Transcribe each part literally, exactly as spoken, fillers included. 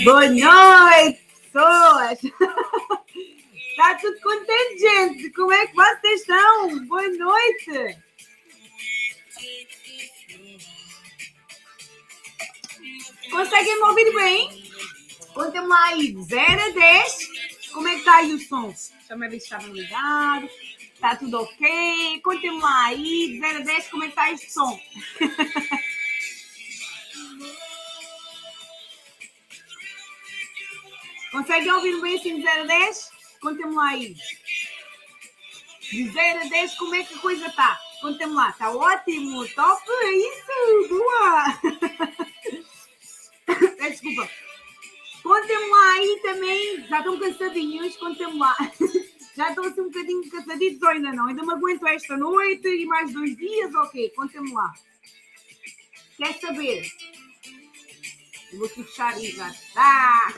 Boa noite, pessoas! Está tudo contente, gente? Como é que vocês estão? Boa noite! Conseguem me ouvir bem? Contem-me lá aí, de zero a dez, como é que está aí o som? Deixa-me ver se estavam ligados. Está tudo ok? Contem-me lá aí, de zero a dez, como é que está este som? Conseguem ouvir bem assim de zero a dez? Contem-me lá aí. De zero a dez, como é que a coisa está? Contem-me lá. Está ótimo, top, é isso, boa! Desculpa. Contem-me lá aí também. Já estão cansadinhos, contem-me lá. Já estão assim um bocadinho cansaditos ou ainda não? Ainda me aguento esta noite e mais dois dias? Ok, contem-me lá. Quer saber? Eu vou aqui fechar e já está.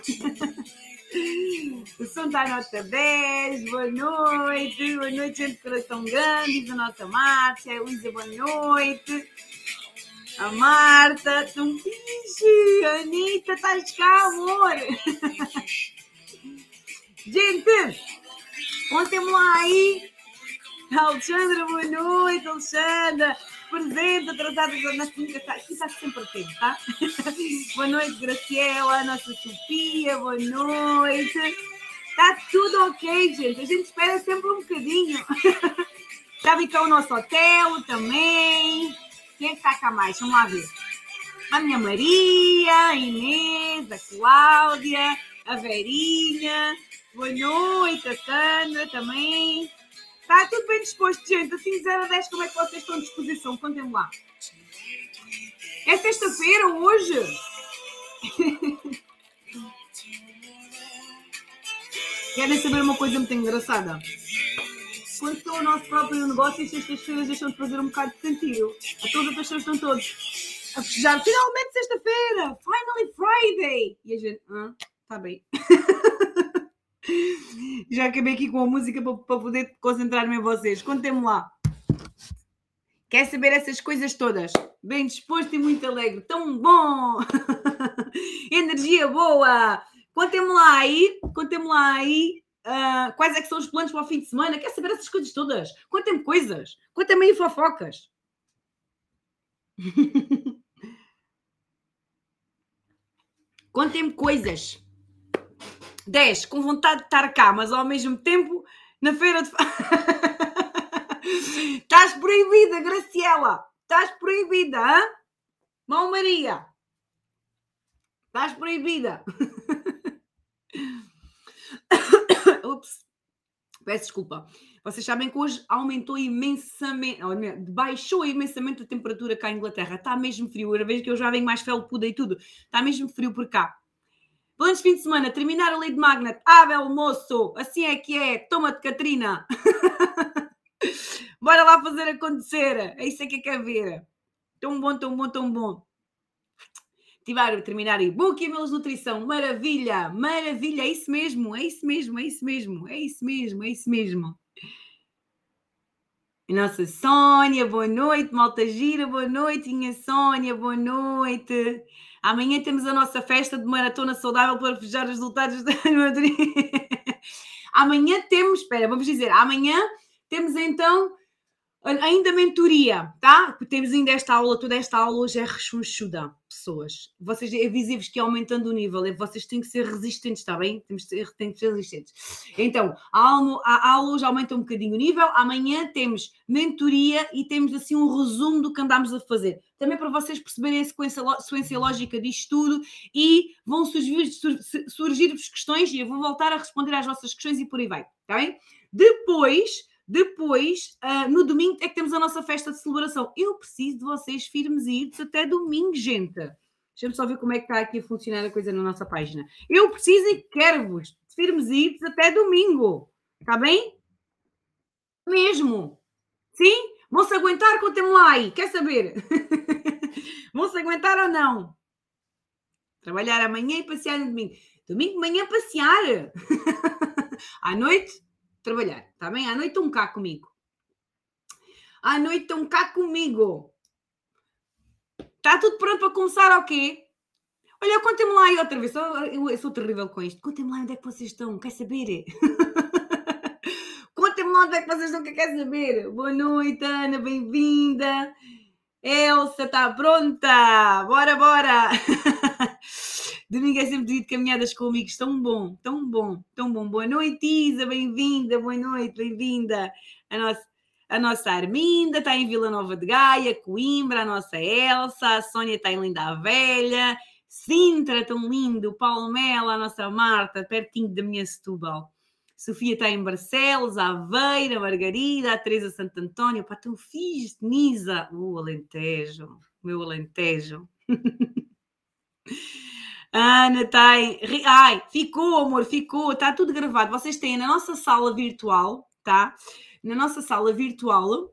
O som está nota dez. Boa noite. Boa noite, gente de coração grande. Diz a nossa Márcia. A Luísa, boa noite. A Marta. Tão fixe. A Anitta, estás cá, amor. Gente, contem-me lá aí. Alexandra, boa noite, Alexandra. Presente, atrasada na quinta, aqui está sempre atento, tá? Boa noite, Graciela, nossa Sofia, boa noite. Está tudo ok, gente. A gente espera sempre um bocadinho. Já vi cá o nosso hotel também. Quem é que está cá mais? Vamos lá ver. A minha Maria, a Inês, a Cláudia, a Verinha. Boa noite, a Sandra também. Está tudo bem disposto, gente? Assim, de zero a dez, como é que vocês estão à disposição? Contem-me lá. É sexta-feira hoje? Querem saber uma coisa muito engraçada? Quando sou o nosso próprio negócio, as sextas-feiras deixam de fazer um bocado de sentido. A todas as pessoas estão todos a festejar. Finalmente sexta-feira! Finally Friday! E a gente, ah, está bem. Já acabei aqui com a música para, para poder concentrar-me em vocês. Contem-me lá. Quer saber essas coisas todas? Bem disposto e muito alegre. Tão bom! Energia boa! Contem-me lá aí. Contem-me lá aí. Uh, quais é que são os planos para o fim de semana? Quer saber essas coisas todas? Contem-me coisas. Contem-me aí fofocas. Contem-me coisas. dez. Com vontade de estar cá, mas ao mesmo tempo na feira de... Estás proibida, Graciela. Estás proibida, hã? Mão Maria. Estás proibida. Ups. Peço desculpa. Vocês sabem que hoje aumentou imensamente, baixou imensamente a temperatura cá em Inglaterra. Está mesmo frio. Eu vejo que eu já venho mais felpuda e tudo. Está mesmo frio por cá. Planos de fim de semana. Terminar a lei de Magnet. Ah, belo moço. Assim é que é. Toma-te, Catarina. Bora lá fazer acontecer. É isso é que quer ver. Tão bom, tão bom, tão bom. Tiver, terminar e-book e e-mails de nutrição. Maravilha, maravilha. É isso mesmo, é isso mesmo, é isso mesmo. É isso mesmo, é isso mesmo. Nossa Sónia, boa noite. Malta gira, boa noite. Minha Sónia, boa noite. Amanhã temos a nossa festa de maratona saudável para festejar os resultados da Madrid. Amanhã temos, espera, vamos dizer, amanhã temos então ainda mentoria, tá? Temos ainda esta aula, toda esta aula hoje é rechonchuda, pessoas. Vocês, avisei-vos que aumentando o nível, vocês têm que ser resistentes, está bem? Temos que ser, têm que ser resistentes. Então, a aula, a aula hoje aumenta um bocadinho o nível, amanhã temos mentoria e temos assim um resumo do que andámos a fazer. Também para vocês perceberem a sequência, sequência lógica disto tudo e vão surgir, surgir-vos questões e eu vou voltar a responder às vossas questões e por aí vai, está bem? Depois... Depois, uh, no domingo, é que temos a nossa festa de celebração. Eu preciso de vocês firmes e idos até domingo, gente. Deixa-me só ver como é que está aqui a funcionar a coisa na nossa página. Eu preciso e quero-vos de firmes e idos até domingo. Está bem? Mesmo. Sim? Vão-se aguentar? Contem-me lá aí. Quer saber? Vão-se aguentar ou não? Trabalhar amanhã e passear no domingo. Domingo de manhã passear. À noite... trabalhar, está bem? À noite estão cá comigo. À noite estão cá comigo. Está tudo pronto para começar ou quê? Olha, contem-me lá aí outra vez, só eu eu sou terrível com isto. Contem-me lá onde é que vocês estão, quer saber? Contem-me lá onde é que vocês estão, que eu quero saber. Boa noite, Ana, bem-vinda. Elsa, está pronta? Bora, bora! Domingo é sempre dia de caminhadas com amigos, tão bom, tão bom, tão bom. Boa noite, Isa, bem-vinda, boa noite, bem-vinda. A nossa, a nossa Arminda está em Vila Nova de Gaia, Coimbra, a nossa Elsa, a Sónia está em Linda a Velha, Sintra, tão lindo, Palmela, a nossa Marta, pertinho da minha Setúbal. Sofia está em Barcelos, a Aveira, a Margarida, a Teresa Santo António, pá, tão fixe, Nisa, o uh, Alentejo, meu Alentejo. Ana está em... Ai, ficou, amor, ficou, está tudo gravado. Vocês têm na nossa sala virtual, tá? Na nossa sala virtual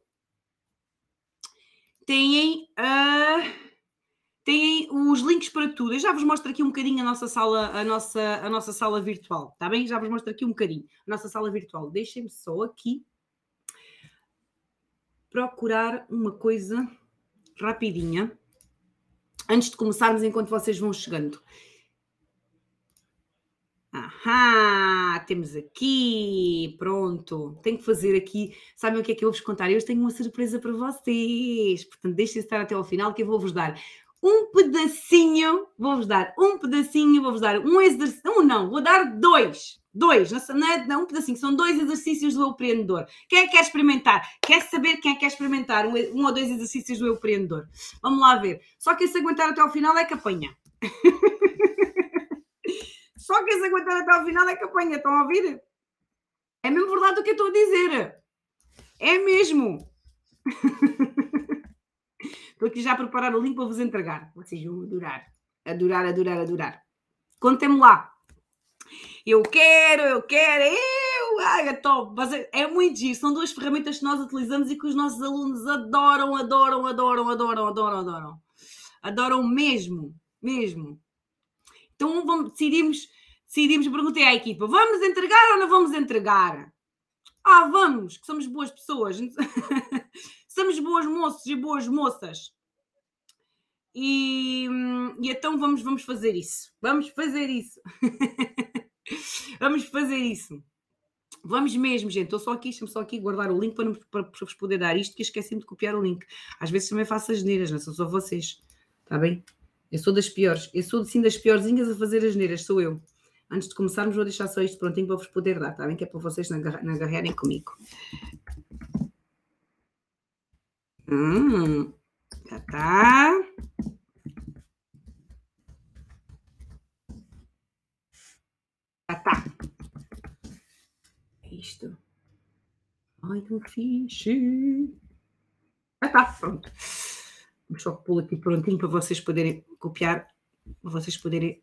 têm... Uh... Têm os links para tudo. Eu já vos mostro aqui um bocadinho a nossa sala, a nossa, a nossa sala virtual, está bem? Já vos mostro aqui um bocadinho a nossa sala virtual. Deixem-me só aqui procurar uma coisa rapidinha antes de começarmos, enquanto vocês vão chegando. Ahá, temos aqui, pronto. Tenho que fazer aqui, sabem o que é que eu vou vos contar? Eu tenho uma surpresa para vocês, portanto deixem estar até ao final que eu vou-vos dar um pedacinho, vou-vos dar um pedacinho, vou-vos dar um exercício, um não, vou dar dois, dois, não é, não, um pedacinho, são dois exercícios do Eu Empreendedor. Quem é que quer experimentar? Quer saber quem é que quer experimentar um, um ou dois exercícios do Eu Empreendedor? Vamos lá ver. Só quem se aguentar até ao final é que apanha. Só quem se aguentar até ao final é que apanha, estão a ouvir? É mesmo verdade o que eu estou a dizer. É mesmo. Estou aqui já a preparar o link para vos entregar. Vocês vão adorar. Adorar, adorar, adorar. Contem-me lá. Eu quero, eu quero, eu! Ai, é top! É muito giro. São duas ferramentas que nós utilizamos e que os nossos alunos adoram, adoram, adoram, adoram, adoram, adoram. Adoram mesmo, mesmo. Então vamos, decidimos, decidimos, perguntei à equipa, vamos entregar ou não vamos entregar? Ah, vamos, que somos boas pessoas. Somos boas moços e boas moças. E, e então vamos, vamos fazer isso. Vamos fazer isso. Vamos fazer isso. Vamos mesmo, gente. Estou só aqui, estou só aqui a guardar o link para, para, para vos poder dar isto, que esqueci-me de copiar o link. Às vezes também faço as neiras, não são só vocês. Está bem? Eu sou das piores. Eu sou, sim, das piorzinhas a fazer as neiras, sou eu. Antes de começarmos, vou deixar só isto prontinho para vos poder dar, está bem? Que é para vocês não agarrarem comigo. Hum, já está. Já está. É isto. Ai, tão fixe. Já está, pronto. Vou só pô-lo aqui prontinho para vocês poderem copiar, para vocês poderem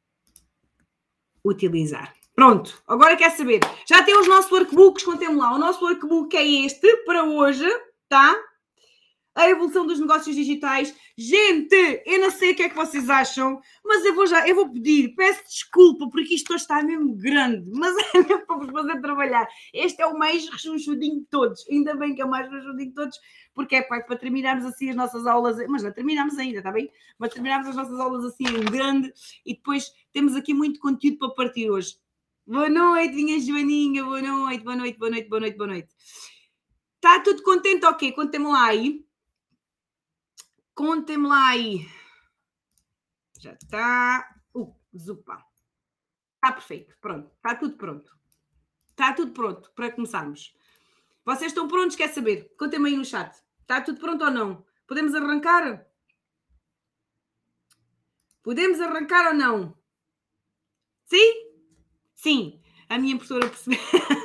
utilizar. Pronto, agora quer saber. Já tem os nossos workbooks, contem-me lá. O nosso workbook é este, para hoje, tá? A evolução dos negócios digitais. Gente, eu não sei o que é que vocês acham, mas eu vou já, eu vou pedir, peço desculpa, porque isto hoje está mesmo grande, mas é mesmo para vos fazer trabalhar. Este é o mais rechonchudinho de todos, ainda bem que é o mais rechonchudinho de todos, porque é para, para terminarmos assim as nossas aulas, mas não terminamos ainda, está bem? Mas terminarmos as nossas aulas assim em grande, e depois temos aqui muito conteúdo para partir hoje. Boa noite, minha Joaninha, boa noite, boa noite, boa noite, boa noite, boa noite. Está tudo contente? Ok, contem-me lá aí. Contem-me lá aí. Já está. Uh, zupa. Está perfeito. Pronto. Está tudo pronto. Está tudo pronto para começarmos. Vocês estão prontos? Quer saber? Contem-me aí no chat. Está tudo pronto ou não? Podemos arrancar? Podemos arrancar ou não? Sim? Sim. A minha professora percebeu.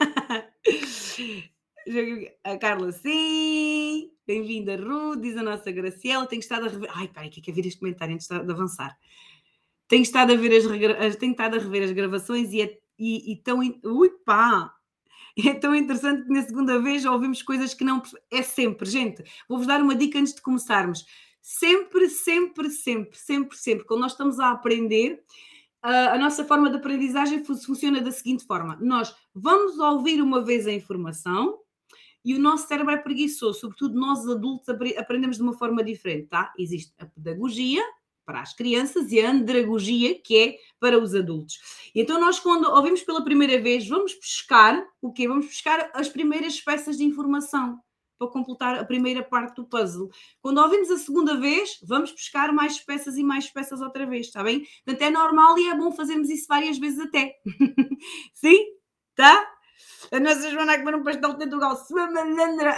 A Carla, sim. Bem-vinda, Ruth, diz a nossa Graciela. Tenho estado a rever. Ai, peraí, que é que é ver este comentário antes de avançar. Tenho estado a ver as, regra... Tenho estado a rever as gravações e é e, e tão. Ui, pá! É tão interessante que na segunda vez já ouvimos coisas que não. É sempre, gente. Vou-vos dar uma dica antes de começarmos. Sempre, sempre, sempre, sempre, sempre, quando nós estamos a aprender, a, a nossa forma de aprendizagem funciona da seguinte forma: nós vamos ouvir uma vez a informação. E o nosso cérebro é preguiçoso, sobretudo nós adultos aprendemos de uma forma diferente, tá? Existe a pedagogia, para as crianças, e a andragogia, que é para os adultos. Então nós, quando ouvimos pela primeira vez, vamos buscar o quê? Vamos buscar as primeiras peças de informação para completar a primeira parte do puzzle. Quando ouvimos a segunda vez, vamos buscar mais peças e mais peças outra vez, está bem? Portanto, é normal e é bom fazermos isso várias vezes até. Sim? Tá? A nossa Joana a comer um pastel de Portugal, sua malandra,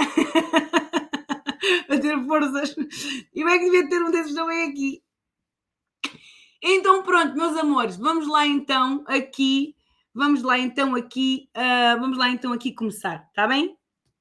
a ter forças. E bem que devia ter um desses também aqui. Então, pronto, meus amores, vamos lá então aqui, vamos lá então aqui, uh, vamos lá então aqui começar, está bem?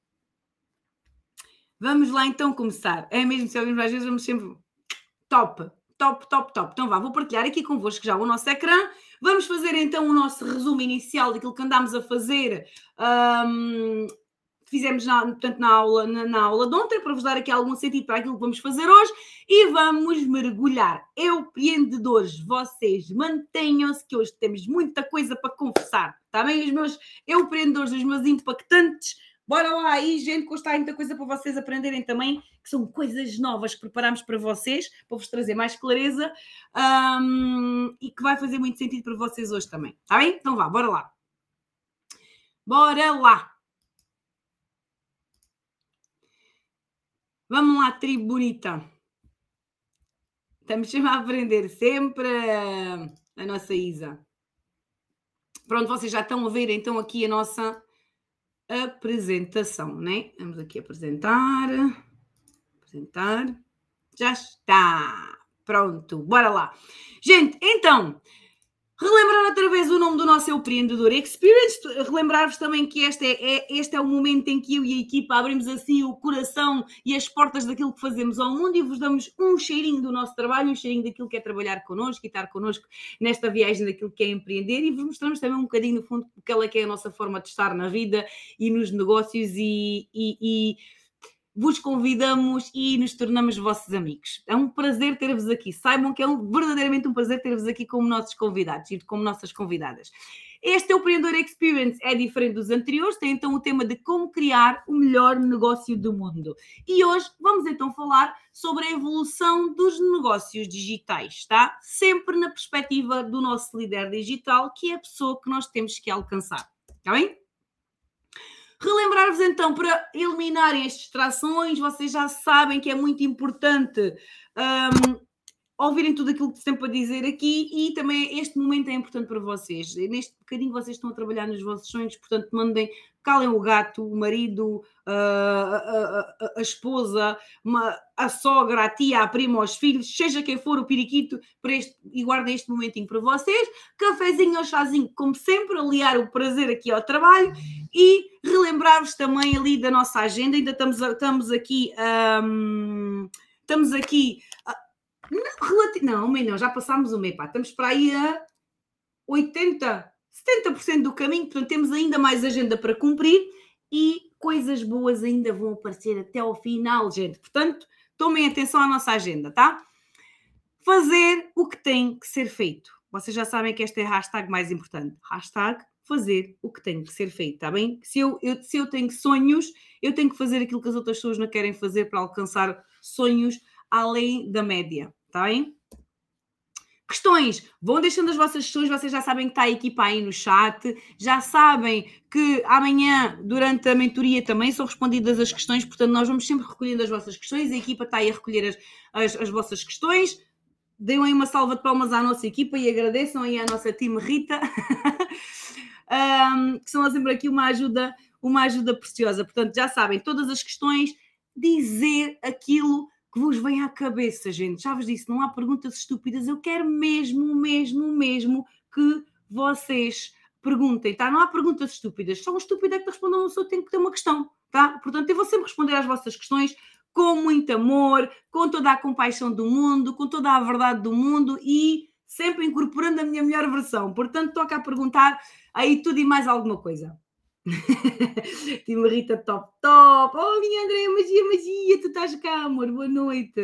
Vamos lá então começar. É mesmo, se ouvimos às vezes, vamos sempre top, top, top, top. Então vá, vou partilhar aqui convosco já o nosso ecrã. Vamos fazer então o nosso resumo inicial daquilo que andámos a fazer. Um, fizemos na, portanto, na aula, na, na aula de ontem, para vos dar aqui algum sentido para aquilo que vamos fazer hoje, e vamos mergulhar. Empreendedores, vocês mantenham-se, que hoje temos muita coisa para conversar, está bem? Os meus empreendedores, os meus impactantes, bora lá aí, gente, que hoje está muita coisa para vocês aprenderem também, que são coisas novas que preparámos para vocês, para vos trazer mais clareza, um, e que vai fazer muito sentido para vocês hoje também, está bem? Então vá, bora lá. Bora lá. Vamos lá, tribo bonita. Estamos sempre a aprender, sempre a, a nossa Isa. Pronto, vocês já estão a ver então aqui a nossa apresentação, né? Vamos aqui apresentar. Apresentar. Já está. Pronto, bora lá. Gente, então, relembrar outra vez o nome do nosso Empreendedor Experience, relembrar-vos também que este é, é, este é o momento em que eu e a equipa abrimos assim o coração e as portas daquilo que fazemos ao mundo e vos damos um cheirinho do nosso trabalho, um cheirinho daquilo que é trabalhar connosco e estar connosco nesta viagem daquilo que é empreender, e vos mostramos também um bocadinho no fundo qual é que é a nossa forma de estar na vida e nos negócios, e, e, e vos convidamos e nos tornamos vossos amigos. É um prazer ter-vos aqui. Saibam que é um, verdadeiramente um prazer ter-vos aqui como nossos convidados e como nossas convidadas. Este Empreendedor Experience é diferente dos anteriores, tem então o tema de como criar o melhor negócio do mundo. E hoje vamos então falar sobre a evolução dos negócios digitais, tá? Sempre na perspectiva do nosso líder digital, que é a pessoa que nós temos que alcançar. Está bem? Relembrar-vos então, para eliminarem as distrações, vocês já sabem que é muito importante um, ouvirem tudo aquilo que sempre a dizer aqui, e também este momento é importante para vocês. Neste bocadinho vocês estão a trabalhar nos vossos sonhos, portanto mandem, calem o gato, o marido, a, a, a, a esposa, uma, a sogra, a tia, a prima, os filhos, seja quem for o periquito, para este, e guardem este momentinho para vocês. Cafezinho ou chazinho, como sempre, aliar o prazer aqui ao trabalho, e relembrar-vos também ali da nossa agenda. Ainda estamos, estamos aqui um, estamos aqui não, não, não, já passámos o meio, pá, estamos para aí a oitenta, setenta por cento do caminho, portanto temos ainda mais agenda para cumprir e coisas boas ainda vão aparecer até ao final, gente. Portanto, tomem atenção à nossa agenda, tá? Fazer o que tem que ser feito. Vocês já sabem que esta é a hashtag mais importante. Hashtag fazer o que tem que ser feito, está bem? Se eu, eu, se eu tenho sonhos, eu tenho que fazer aquilo que as outras pessoas não querem fazer para alcançar sonhos além da média, está bem? Questões, vão deixando as vossas questões, vocês já sabem que está a equipa aí no chat, já sabem que amanhã, durante a mentoria, também são respondidas as questões, portanto nós vamos sempre recolhendo as vossas questões, a equipa está aí a recolher as, as, as vossas questões. Deem aí uma salva de palmas à nossa equipa e agradeçam aí à nossa time Rita, um, que são sempre aqui uma ajuda, uma ajuda preciosa. Portanto, já sabem, todas as questões, dizer aquilo que vos vem à cabeça, gente. Já vos disse, não há perguntas estúpidas. Eu quero mesmo, mesmo, mesmo que vocês perguntem, tá? Não há perguntas estúpidas. Só um estúpido é que te respondam, eu tenho que ter uma questão, tá? Portanto, eu vou sempre responder às vossas questões com muito amor, com toda a compaixão do mundo, com toda a verdade do mundo e sempre incorporando a minha melhor versão. Portanto, toca a perguntar aí tudo e mais alguma coisa. Time Rita, top, top. Oh, minha Andréia, magia, magia, tu estás cá, amor, boa noite.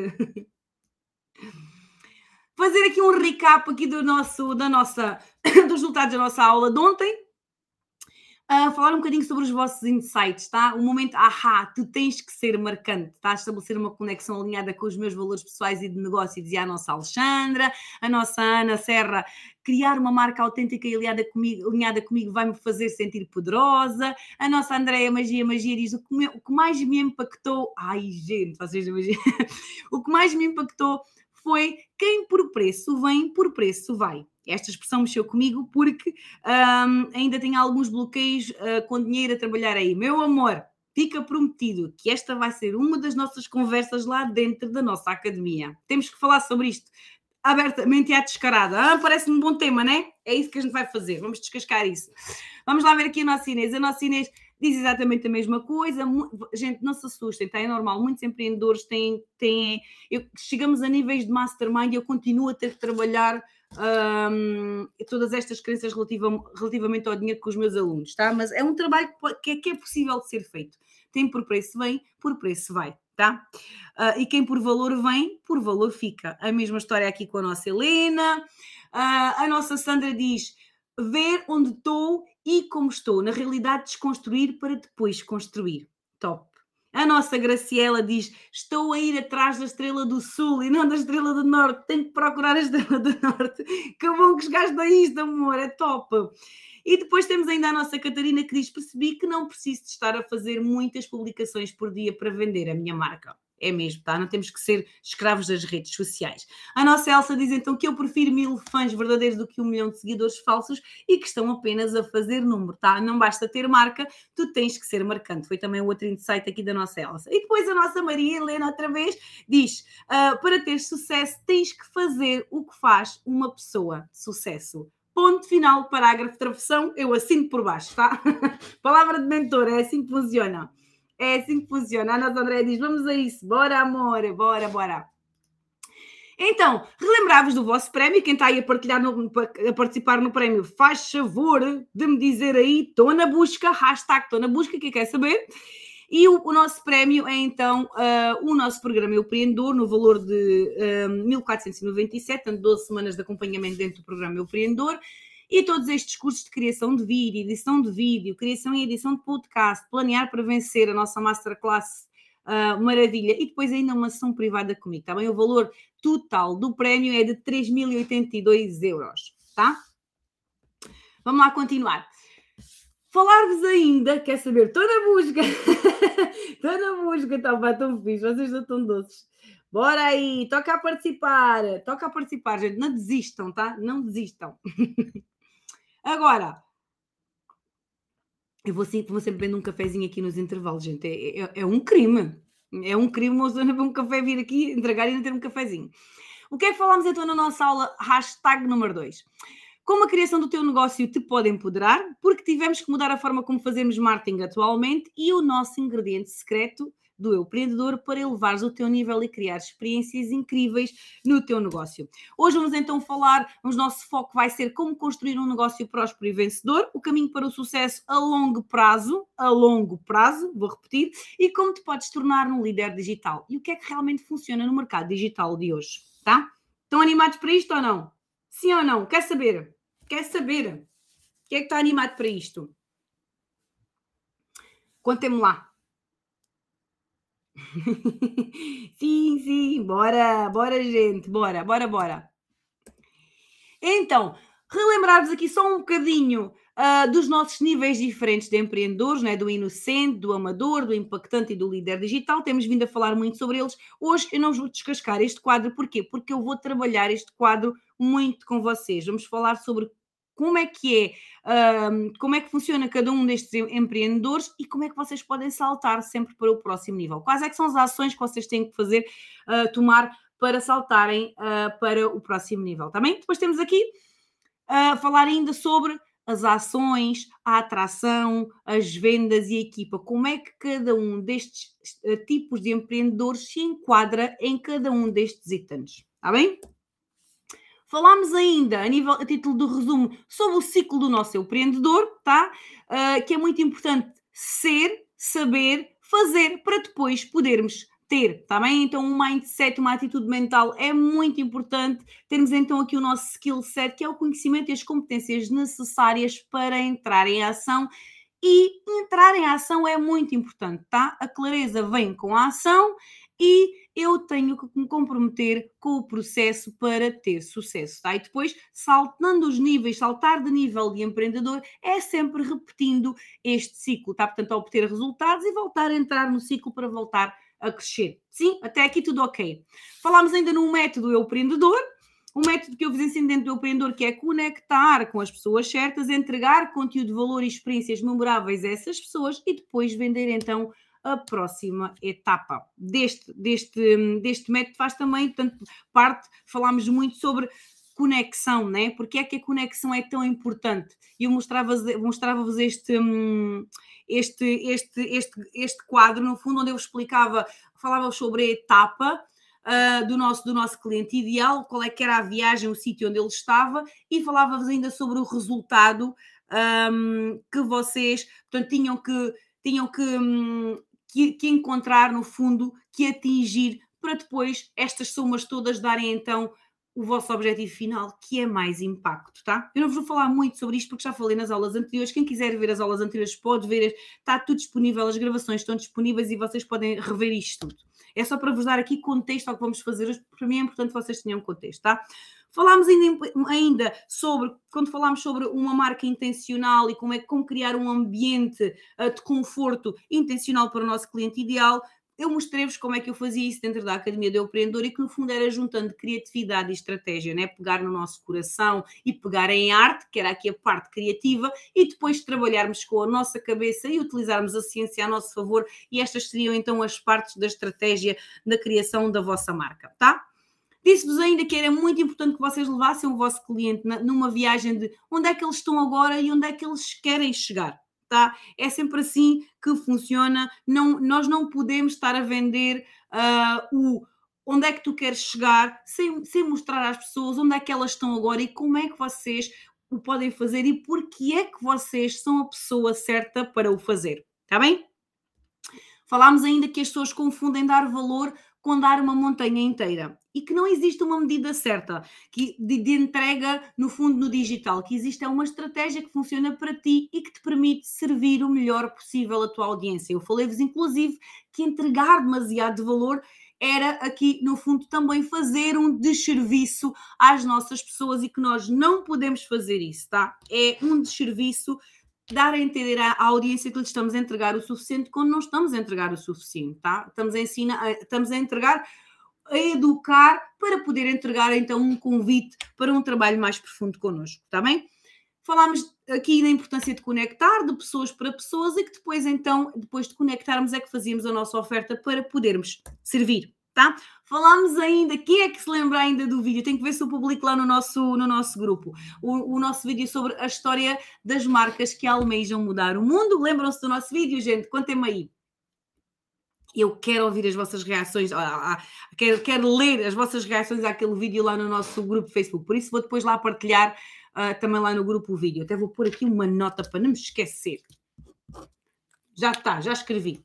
Fazer aqui um recap aqui do nosso, da nossa, dos resultados da nossa aula de ontem. Uh, falar um bocadinho sobre os vossos insights, tá? O momento, ahá, tu tens que ser marcante, tá? Estabelecer uma conexão alinhada com os meus valores pessoais e de negócio, dizia a nossa Alexandra, a nossa Ana Serra, criar uma marca autêntica e alinhada comigo, alinhada comigo vai-me fazer sentir poderosa. A nossa Andréia Magia Magia diz o que, me, o que mais me impactou, ai gente, vocês imaginam, o que mais me impactou foi quem por preço vem, por preço vai. Esta expressão mexeu comigo porque um, ainda tenho alguns bloqueios uh, com dinheiro a trabalhar aí. Meu amor, fica prometido que esta vai ser uma das nossas conversas lá dentro da nossa academia. Temos que falar sobre isto abertamente e à descarada. Ah, parece-me um bom tema, não é? É isso que a gente vai fazer. Vamos descascar isso. Vamos lá ver aqui a nossa Inês. A nossa Inês diz exatamente a mesma coisa. Gente, não se assustem, tá? É normal. Muitos empreendedores têm... têm eu, chegamos a níveis de mastermind e eu continuo a ter que trabalhar um, todas estas crenças relativa, relativamente ao dinheiro com os meus alunos, tá? Mas é um trabalho que é, que é possível de ser feito. Tem por preço vem, por preço vai, tá? Uh, e quem por valor vem, por valor fica. A mesma história aqui com a nossa Helena. Uh, a nossa Sandra diz: ver onde estou e como estou. Na realidade, desconstruir para depois construir. Top. A nossa Graciela diz: estou a ir atrás da Estrela do Sul e não da Estrela do Norte. Tenho que procurar a Estrela do Norte. Que bom que chegaste a isto, amor. É top. E depois temos ainda a nossa Catarina que diz: percebi que não preciso de estar a fazer muitas publicações por dia para vender a minha marca. É mesmo, tá? Não temos que ser escravos das redes sociais. A nossa Elsa diz então que eu prefiro mil fãs verdadeiros do que um milhão de seguidores falsos e que estão apenas a fazer número, tá? Não basta ter marca, tu tens que ser marcante. Foi também outro insight aqui da nossa Elsa. E depois a nossa Maria Helena outra vez diz: uh, para ter sucesso tens que fazer o que faz uma pessoa de sucesso. Ponto final, parágrafo, travessão, eu assino por baixo, tá? Palavra de mentor, é assim que funciona. É assim que funciona. A nossa Andréia diz: vamos a isso, bora amor, bora, bora. Então, relembrar-vos do vosso prémio, quem está aí a, partilhar no, a participar no prémio, faz favor de me dizer aí, estou na busca, hashtag estou na busca, quem quer saber. E o, o nosso prémio é então uh, o nosso programa Eu Empreendedor, no valor de uh, mil quatrocentos e noventa e sete, portanto doze semanas de acompanhamento dentro do programa Eu Empreendedor. E todos estes cursos de criação de vídeo, edição de vídeo, criação e edição de podcast, planear para vencer a nossa masterclass uh, maravilha, e depois ainda uma sessão privada comigo, está bem? O valor total do prémio é de três mil e oitenta e dois euros, tá? Vamos lá continuar. Falar-vos ainda, quer saber, estou na busca, estou na busca, tá, pá, tão fixe, vocês estão tão doces. Bora aí, toca a participar, toca a participar, gente, não desistam, tá? Não desistam. Agora, eu vou, sempre, vou sempre beber um cafezinho aqui nos intervalos, gente. É, é, é um crime. É um crime uma zona beber um café, vir aqui, entregar e não ter um cafezinho. O que é que falámos então na nossa aula? Hashtag número dois. Como a criação do teu negócio te pode empoderar, porque tivemos que mudar a forma como fazemos marketing atualmente e o nosso ingrediente secreto do Eu Empreendedor para elevares o teu nível e criar experiências incríveis no teu negócio. Hoje vamos então falar, o nosso foco vai ser como construir um negócio próspero e vencedor, o caminho para o sucesso a longo prazo, a longo prazo, vou repetir, e como te podes tornar um líder digital. E o que é que realmente funciona no mercado digital de hoje, tá? Estão animados para isto ou não? Sim ou não? Quer saber? Quer saber? Quem é que está animado para isto? Contem-me lá. Sim, sim, bora, bora, gente, bora, bora, bora. Então, relembrar-vos aqui só um bocadinho uh, dos nossos níveis diferentes de empreendedores, né? Do inocente, do amador, do impactante e do líder digital. Temos vindo a falar muito sobre eles. Hoje eu não vos vou descascar este quadro, porquê? Porque eu vou trabalhar este quadro muito com vocês. Vamos falar sobre como é que é, um, como é que funciona cada um destes empreendedores e como é que vocês podem saltar sempre para o próximo nível. Quais é que são as ações que vocês têm que fazer, uh, tomar para saltarem uh, para o próximo nível, tá bem? Depois temos aqui a uh, falar ainda sobre as ações, a atração, as vendas e a equipa. Como é que cada um destes uh, tipos de empreendedores se enquadra em cada um destes itens, tá bem? Falámos ainda, a, nível, a título do resumo, sobre o ciclo do nosso empreendedor, tá? Uh, que é muito importante ser, saber, fazer, para depois podermos ter, tá bem? Então, um mindset, uma atitude mental é muito importante. Temos então aqui o nosso skill set, que é o conhecimento e as competências necessárias para entrar em ação e entrar em ação é muito importante, tá? A clareza vem com a ação e eu tenho que me comprometer com o processo para ter sucesso, tá? E depois, saltando os níveis, saltar de nível de empreendedor, é sempre repetindo este ciclo, tá? Portanto, a obter resultados e voltar a entrar no ciclo para voltar a crescer. Sim, até aqui tudo ok. Falámos ainda num método eu empreendedor, um método que eu vos ensino dentro do empreendedor, que é conectar com as pessoas certas, entregar conteúdo de valor e experiências memoráveis a essas pessoas e depois vender então a próxima etapa. Deste, deste, deste método faz também, portanto, parte, falámos muito sobre conexão, né? Porque é que a conexão é tão importante? E eu mostrava-vos mostrava este, hum, este, este, este, este quadro, no fundo, onde eu explicava, falava sobre a etapa uh, do, nosso, do nosso cliente ideal, qual é que era a viagem, o sítio onde ele estava, e falava-vos ainda sobre o resultado um, que vocês, portanto, tinham que, tinham que, um, que, que encontrar, no fundo, que atingir, para depois estas somas todas darem então o vosso objetivo final, que é mais impacto, tá? Eu não vos vou falar muito sobre isto porque já falei nas aulas anteriores. Quem quiser ver as aulas anteriores pode ver, está tudo disponível, as gravações estão disponíveis e vocês podem rever isto tudo. É só para vos dar aqui contexto ao que vamos fazer hoje, porque para mim é importante que vocês tenham contexto, tá? Falámos ainda, ainda sobre, quando falámos sobre uma marca intencional e como é como criar um ambiente uh, de conforto intencional para o nosso cliente ideal, eu mostrei-vos como é que eu fazia isso dentro da Academia do Empreendedor e que no fundo era juntando criatividade e estratégia, né? Pegar no nosso coração e pegar em arte, que era aqui a parte criativa, e depois trabalharmos com a nossa cabeça e utilizarmos a ciência a nosso favor, e estas seriam então as partes da estratégia da criação da vossa marca, tá? Disse-vos ainda que era muito importante que vocês levassem o vosso cliente numa viagem de onde é que eles estão agora e onde é que eles querem chegar. Tá? É sempre assim que funciona. Não, nós não podemos estar a vender uh, o onde é que tu queres chegar sem, sem mostrar às pessoas onde é que elas estão agora e como é que vocês o podem fazer e porque é que vocês são a pessoa certa para o fazer. Está bem? Falámos ainda que as pessoas confundem dar valor com dar uma montanha inteira e que não existe uma medida certa que, de, de entrega no fundo no digital, que existe é uma estratégia que funciona para ti e que te permite servir o melhor possível à tua audiência. Eu falei-vos inclusive que entregar demasiado de valor era aqui no fundo também fazer um desserviço às nossas pessoas e que nós não podemos fazer isso, tá? É um desserviço dar a entender à, à audiência que lhe estamos a entregar o suficiente quando não estamos a entregar o suficiente, tá? Estamos a ensinar, estamos a entregar, a educar para poder entregar então um convite para um trabalho mais profundo connosco, está bem? Falámos aqui da importância de conectar de pessoas para pessoas e que depois então, depois de conectarmos é que fazíamos a nossa oferta para podermos servir, tá? Falámos ainda, quem é que se lembra ainda do vídeo? Tem que ver se o publico lá no nosso, no nosso grupo. O, o nosso vídeo sobre a história das marcas que almejam mudar o mundo. Lembram-se do nosso vídeo, gente? Contem-me aí. Eu quero ouvir as vossas reações, ah, ah, quero, quero ler as vossas reações àquele vídeo lá no nosso grupo Facebook. Por isso vou depois lá partilhar uh, também lá no grupo o vídeo. Até vou pôr aqui uma nota para não me esquecer. Já está, já escrevi.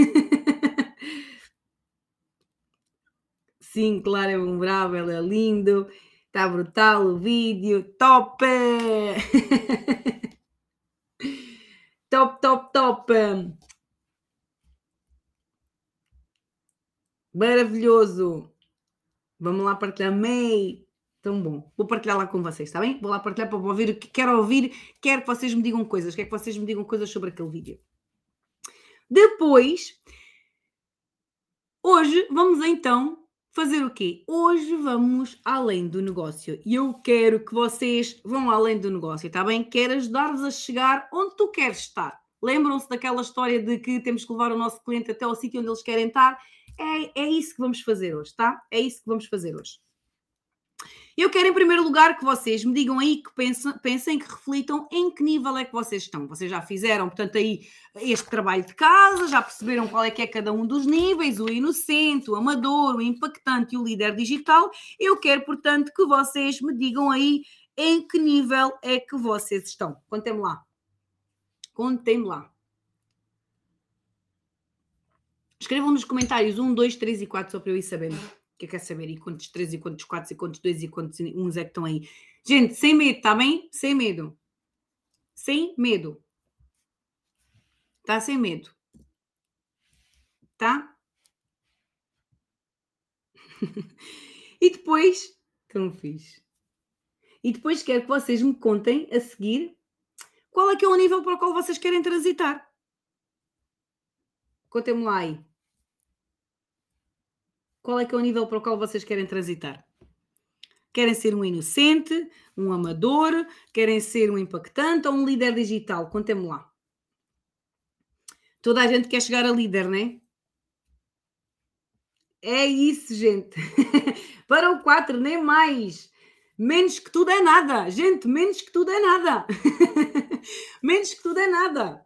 Sim, claro, é memorável, é lindo, está brutal o vídeo, top! Top, top, top! Maravilhoso! Vamos lá partilhar, amei! Tão bom. Vou partilhar lá com vocês, está bem? Vou lá partilhar para ouvir o que quero ouvir, quero que vocês me digam coisas, quero que vocês me digam coisas sobre aquele vídeo. Depois, hoje vamos então fazer o quê? Hoje vamos além do negócio e eu quero que vocês vão além do negócio, está bem? Quero ajudar-vos a chegar onde tu queres estar. Lembram-se daquela história de que temos que levar o nosso cliente até ao sítio onde eles querem estar? É, é isso que vamos fazer hoje, tá? É isso que vamos fazer hoje. Eu quero, em primeiro lugar, que vocês me digam aí, que pensem, pensem, que reflitam em que nível é que vocês estão. Vocês já fizeram, portanto, aí este trabalho de casa, já perceberam qual é que é cada um dos níveis, o inocente, o amador, o impactante e o líder digital. Eu quero, portanto, que vocês me digam aí em que nível é que vocês estão. Contem-me lá. Contem-me lá. Escrevam nos comentários um, dois, três e quatro, só para eu ir sabendo. Que eu quero saber e quantos três e quantos quatro e quantos dois e quantos uns é que estão aí. Gente, sem medo, está bem? Sem medo. Sem medo. Está sem medo, tá? E depois, tão fixe. E depois quero que vocês me contem a seguir qual é que é o nível para o qual vocês querem transitar. Contem-me lá aí. Qual é que é o nível para o qual vocês querem transitar? Querem ser um inocente, um amador, querem ser um impactante ou um líder digital? Contem-me lá. Toda a gente quer chegar a líder, não é? É isso, gente. Para o quatro, nem mais. Menos que tudo é nada. Gente, menos que tudo é nada. Menos que tudo é nada.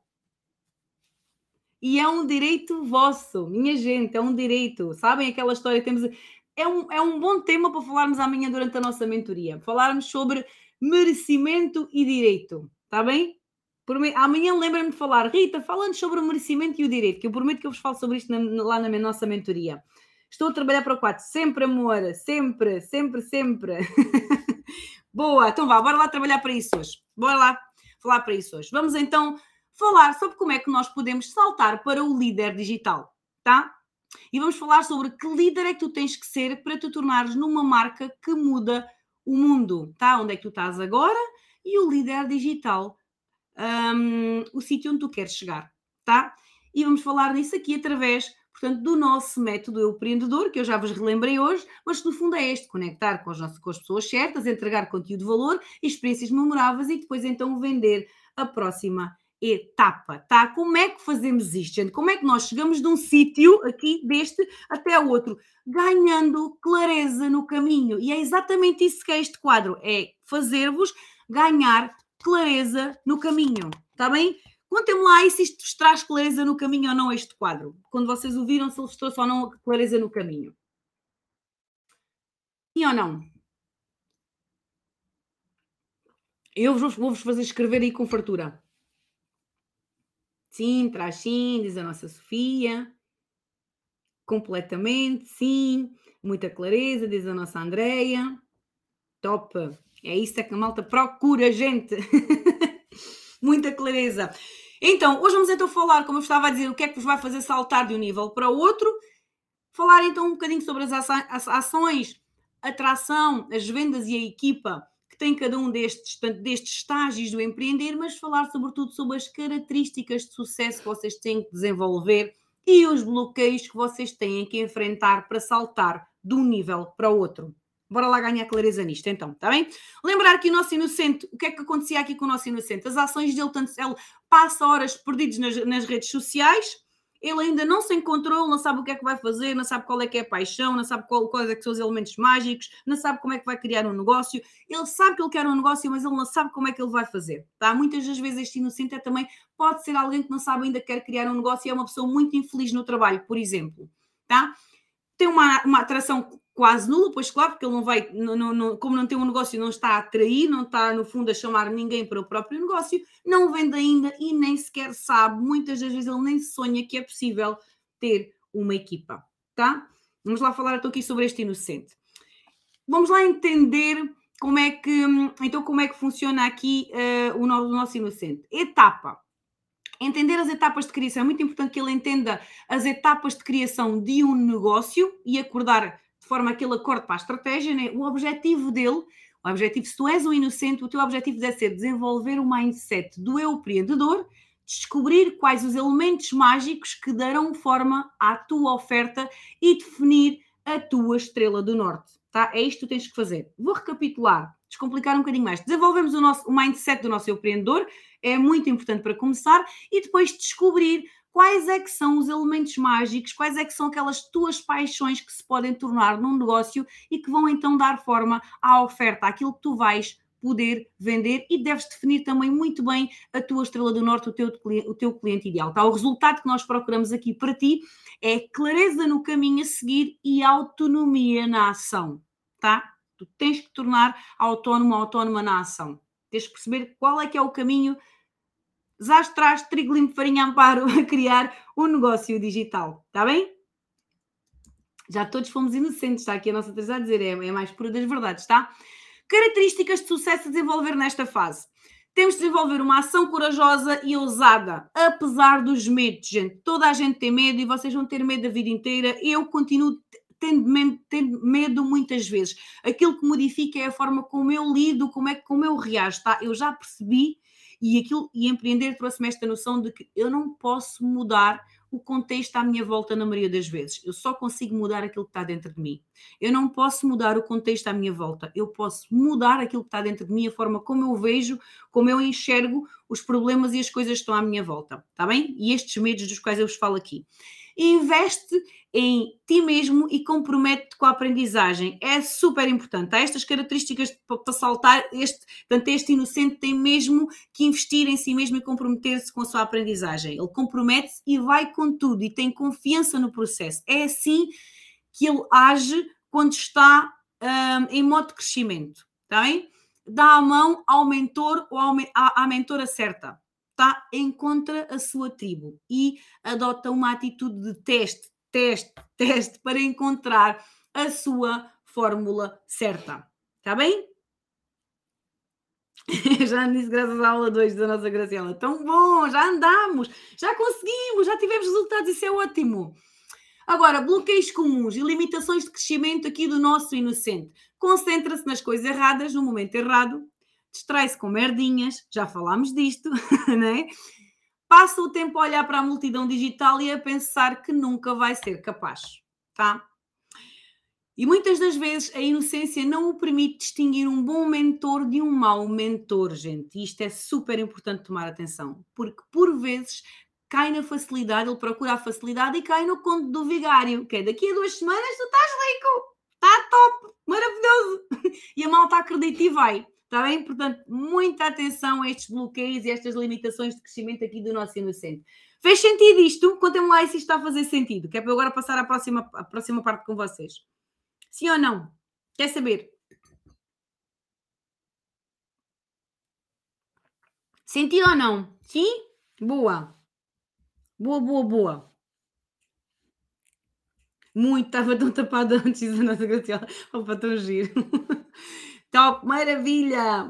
E é um direito vosso, minha gente, é um direito. Sabem aquela história que temos. É um, é um bom tema para falarmos amanhã durante a nossa mentoria. Falarmos sobre merecimento e direito. Está bem? Prome- Amanhã lembra-me de falar, Rita, falando sobre o merecimento e o direito, que eu prometo que eu vos falo sobre isto na- lá na minha- nossa mentoria. Estou a trabalhar para o quatro, sempre amor, sempre, sempre, sempre. Boa, então vá, bora lá trabalhar para isso hoje. Bora lá falar para isso hoje. Vamos então falar sobre como é que nós podemos saltar para o líder digital, tá? E vamos falar sobre que líder é que tu tens que ser para te tornares numa marca que muda o mundo, tá? Onde é que tu estás agora e o líder digital, hum, o sítio onde tu queres chegar, tá? E vamos falar disso aqui através, portanto, do nosso método Eu Empreendedor, que eu já vos relembrei hoje, mas que no fundo é este, conectar com as, nossas, com as pessoas certas, entregar conteúdo de valor, experiências memoráveis e depois então vender a próxima etapa, tá? Como é que fazemos isto, gente? Como é que nós chegamos de um sítio aqui deste até ao outro? Ganhando clareza no caminho. E é exatamente isso que é este quadro, é fazer-vos ganhar clareza no caminho, está bem? Contem-me lá aí se isto vos traz clareza no caminho ou não este quadro. Quando vocês o viram, se ele vos trouxe ou não clareza no caminho. Sim ou não? Eu vos- vou-vos fazer escrever aí com fartura. Sim, traz sim, diz a nossa Sofia. Completamente, sim. Muita clareza, diz a nossa Andreia. Top. É isso é que a malta procura, gente. Muita clareza. Então, hoje vamos então falar, como eu estava a dizer, o que é que vos vai fazer saltar de um nível para o outro. Falar então um bocadinho sobre as ações, a atração, as vendas e a equipa que tem cada um destes, destes estágios do empreender, mas falar sobretudo sobre as características de sucesso que vocês têm que desenvolver e os bloqueios que vocês têm que enfrentar para saltar de um nível para o outro. Bora lá ganhar clareza nisto, então, está bem? Lembrar que o nosso inocente, o que é que acontecia aqui com o nosso inocente? As ações dele, tanto ele passa horas perdidos nas, nas redes sociais, ele ainda não se encontrou, não sabe o que é que vai fazer, não sabe qual é que é a paixão, não sabe qual, quais é que são os elementos mágicos, não sabe como é que vai criar um negócio. Ele sabe que ele quer um negócio, mas ele não sabe como é que ele vai fazer. Tá? Muitas das vezes este inocente é também pode ser alguém que não sabe ainda que quer criar um negócio e é uma pessoa muito infeliz no trabalho, por exemplo. Tá? Tem uma, uma atração quase nula, pois claro, porque ele não vai, não, não, como não tem um negócio, não está a atrair, não está no fundo a chamar ninguém para o próprio negócio, não vende ainda e nem sequer sabe, muitas das vezes ele nem sonha que é possível ter uma equipa, tá? Vamos lá falar então aqui sobre este inocente. Vamos lá entender como é que, então como é que funciona aqui uh, o, no, o nosso inocente. Etapa. Entender as etapas de criação, é muito importante que ele entenda as etapas de criação de um negócio e acordar de forma a que ele acorde para a estratégia, né? O objetivo dele, o objetivo, se tu és um inocente, o teu objetivo deve ser desenvolver o mindset do eu empreendedor, descobrir quais os elementos mágicos que darão forma à tua oferta e definir a tua estrela do norte, tá? É isto que tu tens que fazer. Vou recapitular, descomplicar um bocadinho mais. Desenvolvemos o, nosso, o mindset do nosso eu empreendedor, é muito importante para começar, e depois descobrir quais é que são os elementos mágicos, quais é que são aquelas tuas paixões que se podem tornar num negócio e que vão então dar forma à oferta, àquilo que tu vais poder vender, e deves definir também muito bem a tua estrela do norte, o teu, o teu cliente ideal. Tá? O resultado que nós procuramos aqui para ti é clareza no caminho a seguir e autonomia na ação. Tá? Tu tens que tornar autónomo, autónoma na ação. Tens que perceber qual é que é o caminho Zastras, trigo limpo, farinha, amparo a criar um negócio digital. Está bem? Já todos fomos inocentes, está aqui a nossa Teresa a dizer, é, é mais pura das verdades, tá? Características de sucesso a desenvolver nesta fase. Temos de desenvolver uma ação corajosa e ousada, apesar dos medos, gente. Toda a gente tem medo e vocês vão ter medo a vida inteira. Eu continuo tendo medo, tendo medo muitas vezes. Aquilo que modifica é a forma como eu lido, como é como eu reajo, tá? Eu já percebi e aquilo e empreender trouxe-me esta noção de que eu não posso mudar o contexto à minha volta na maioria das vezes. Eu só consigo mudar aquilo que está dentro de mim. Eu não posso mudar o contexto à minha volta. Eu posso mudar aquilo que está dentro de mim, a forma como eu vejo, como eu enxergo os problemas e as coisas que estão à minha volta. Está bem? E estes medos dos quais eu vos falo aqui. Investe em ti mesmo e compromete-te com a aprendizagem. É super importante. Há estas características para saltar. Este, portanto, este inocente tem mesmo que investir em si mesmo e comprometer-se com a sua aprendizagem. Ele compromete-se e vai com tudo e tem confiança no processo. É assim que ele age quando está hum, em modo de crescimento. Está bem? Dá a mão ao mentor ou ao, à, à mentora certa. Tá? Encontra a sua tribo e adota uma atitude de teste, teste, teste para encontrar a sua fórmula certa. Está bem? Já disse graças à aula dois da nossa Graciela. Tão bom, já andamos, já conseguimos, já tivemos resultados, isso é ótimo. Agora, bloqueios comuns e limitações de crescimento aqui do nosso inocente. Concentra-se nas coisas erradas no momento errado, distrai-se com merdinhas, já falámos disto, né? Passa o tempo a olhar para a multidão digital e a pensar que nunca vai ser capaz, tá? E muitas das vezes a inocência não o permite distinguir um bom mentor de um mau mentor, gente. E isto é super importante tomar atenção, porque por vezes cai na facilidade, ele procura a facilidade e cai no conto do vigário, que é daqui a duas semanas tu estás rico, está top, maravilhoso. E a malta acredita e vai. Está bem? Portanto, muita atenção a estes bloqueios e estas limitações de crescimento aqui do nosso inocente. Fez sentido isto? Contem-me lá se isto está a fazer sentido, que é para eu agora passar à próxima, à próxima parte com vocês. Sim ou não? Quer saber? Sentido ou não? Sim? Boa. Boa, boa, boa. Muito, estava tão tapada antes da nossa Graciela. Opa, tão giro. Top, maravilha.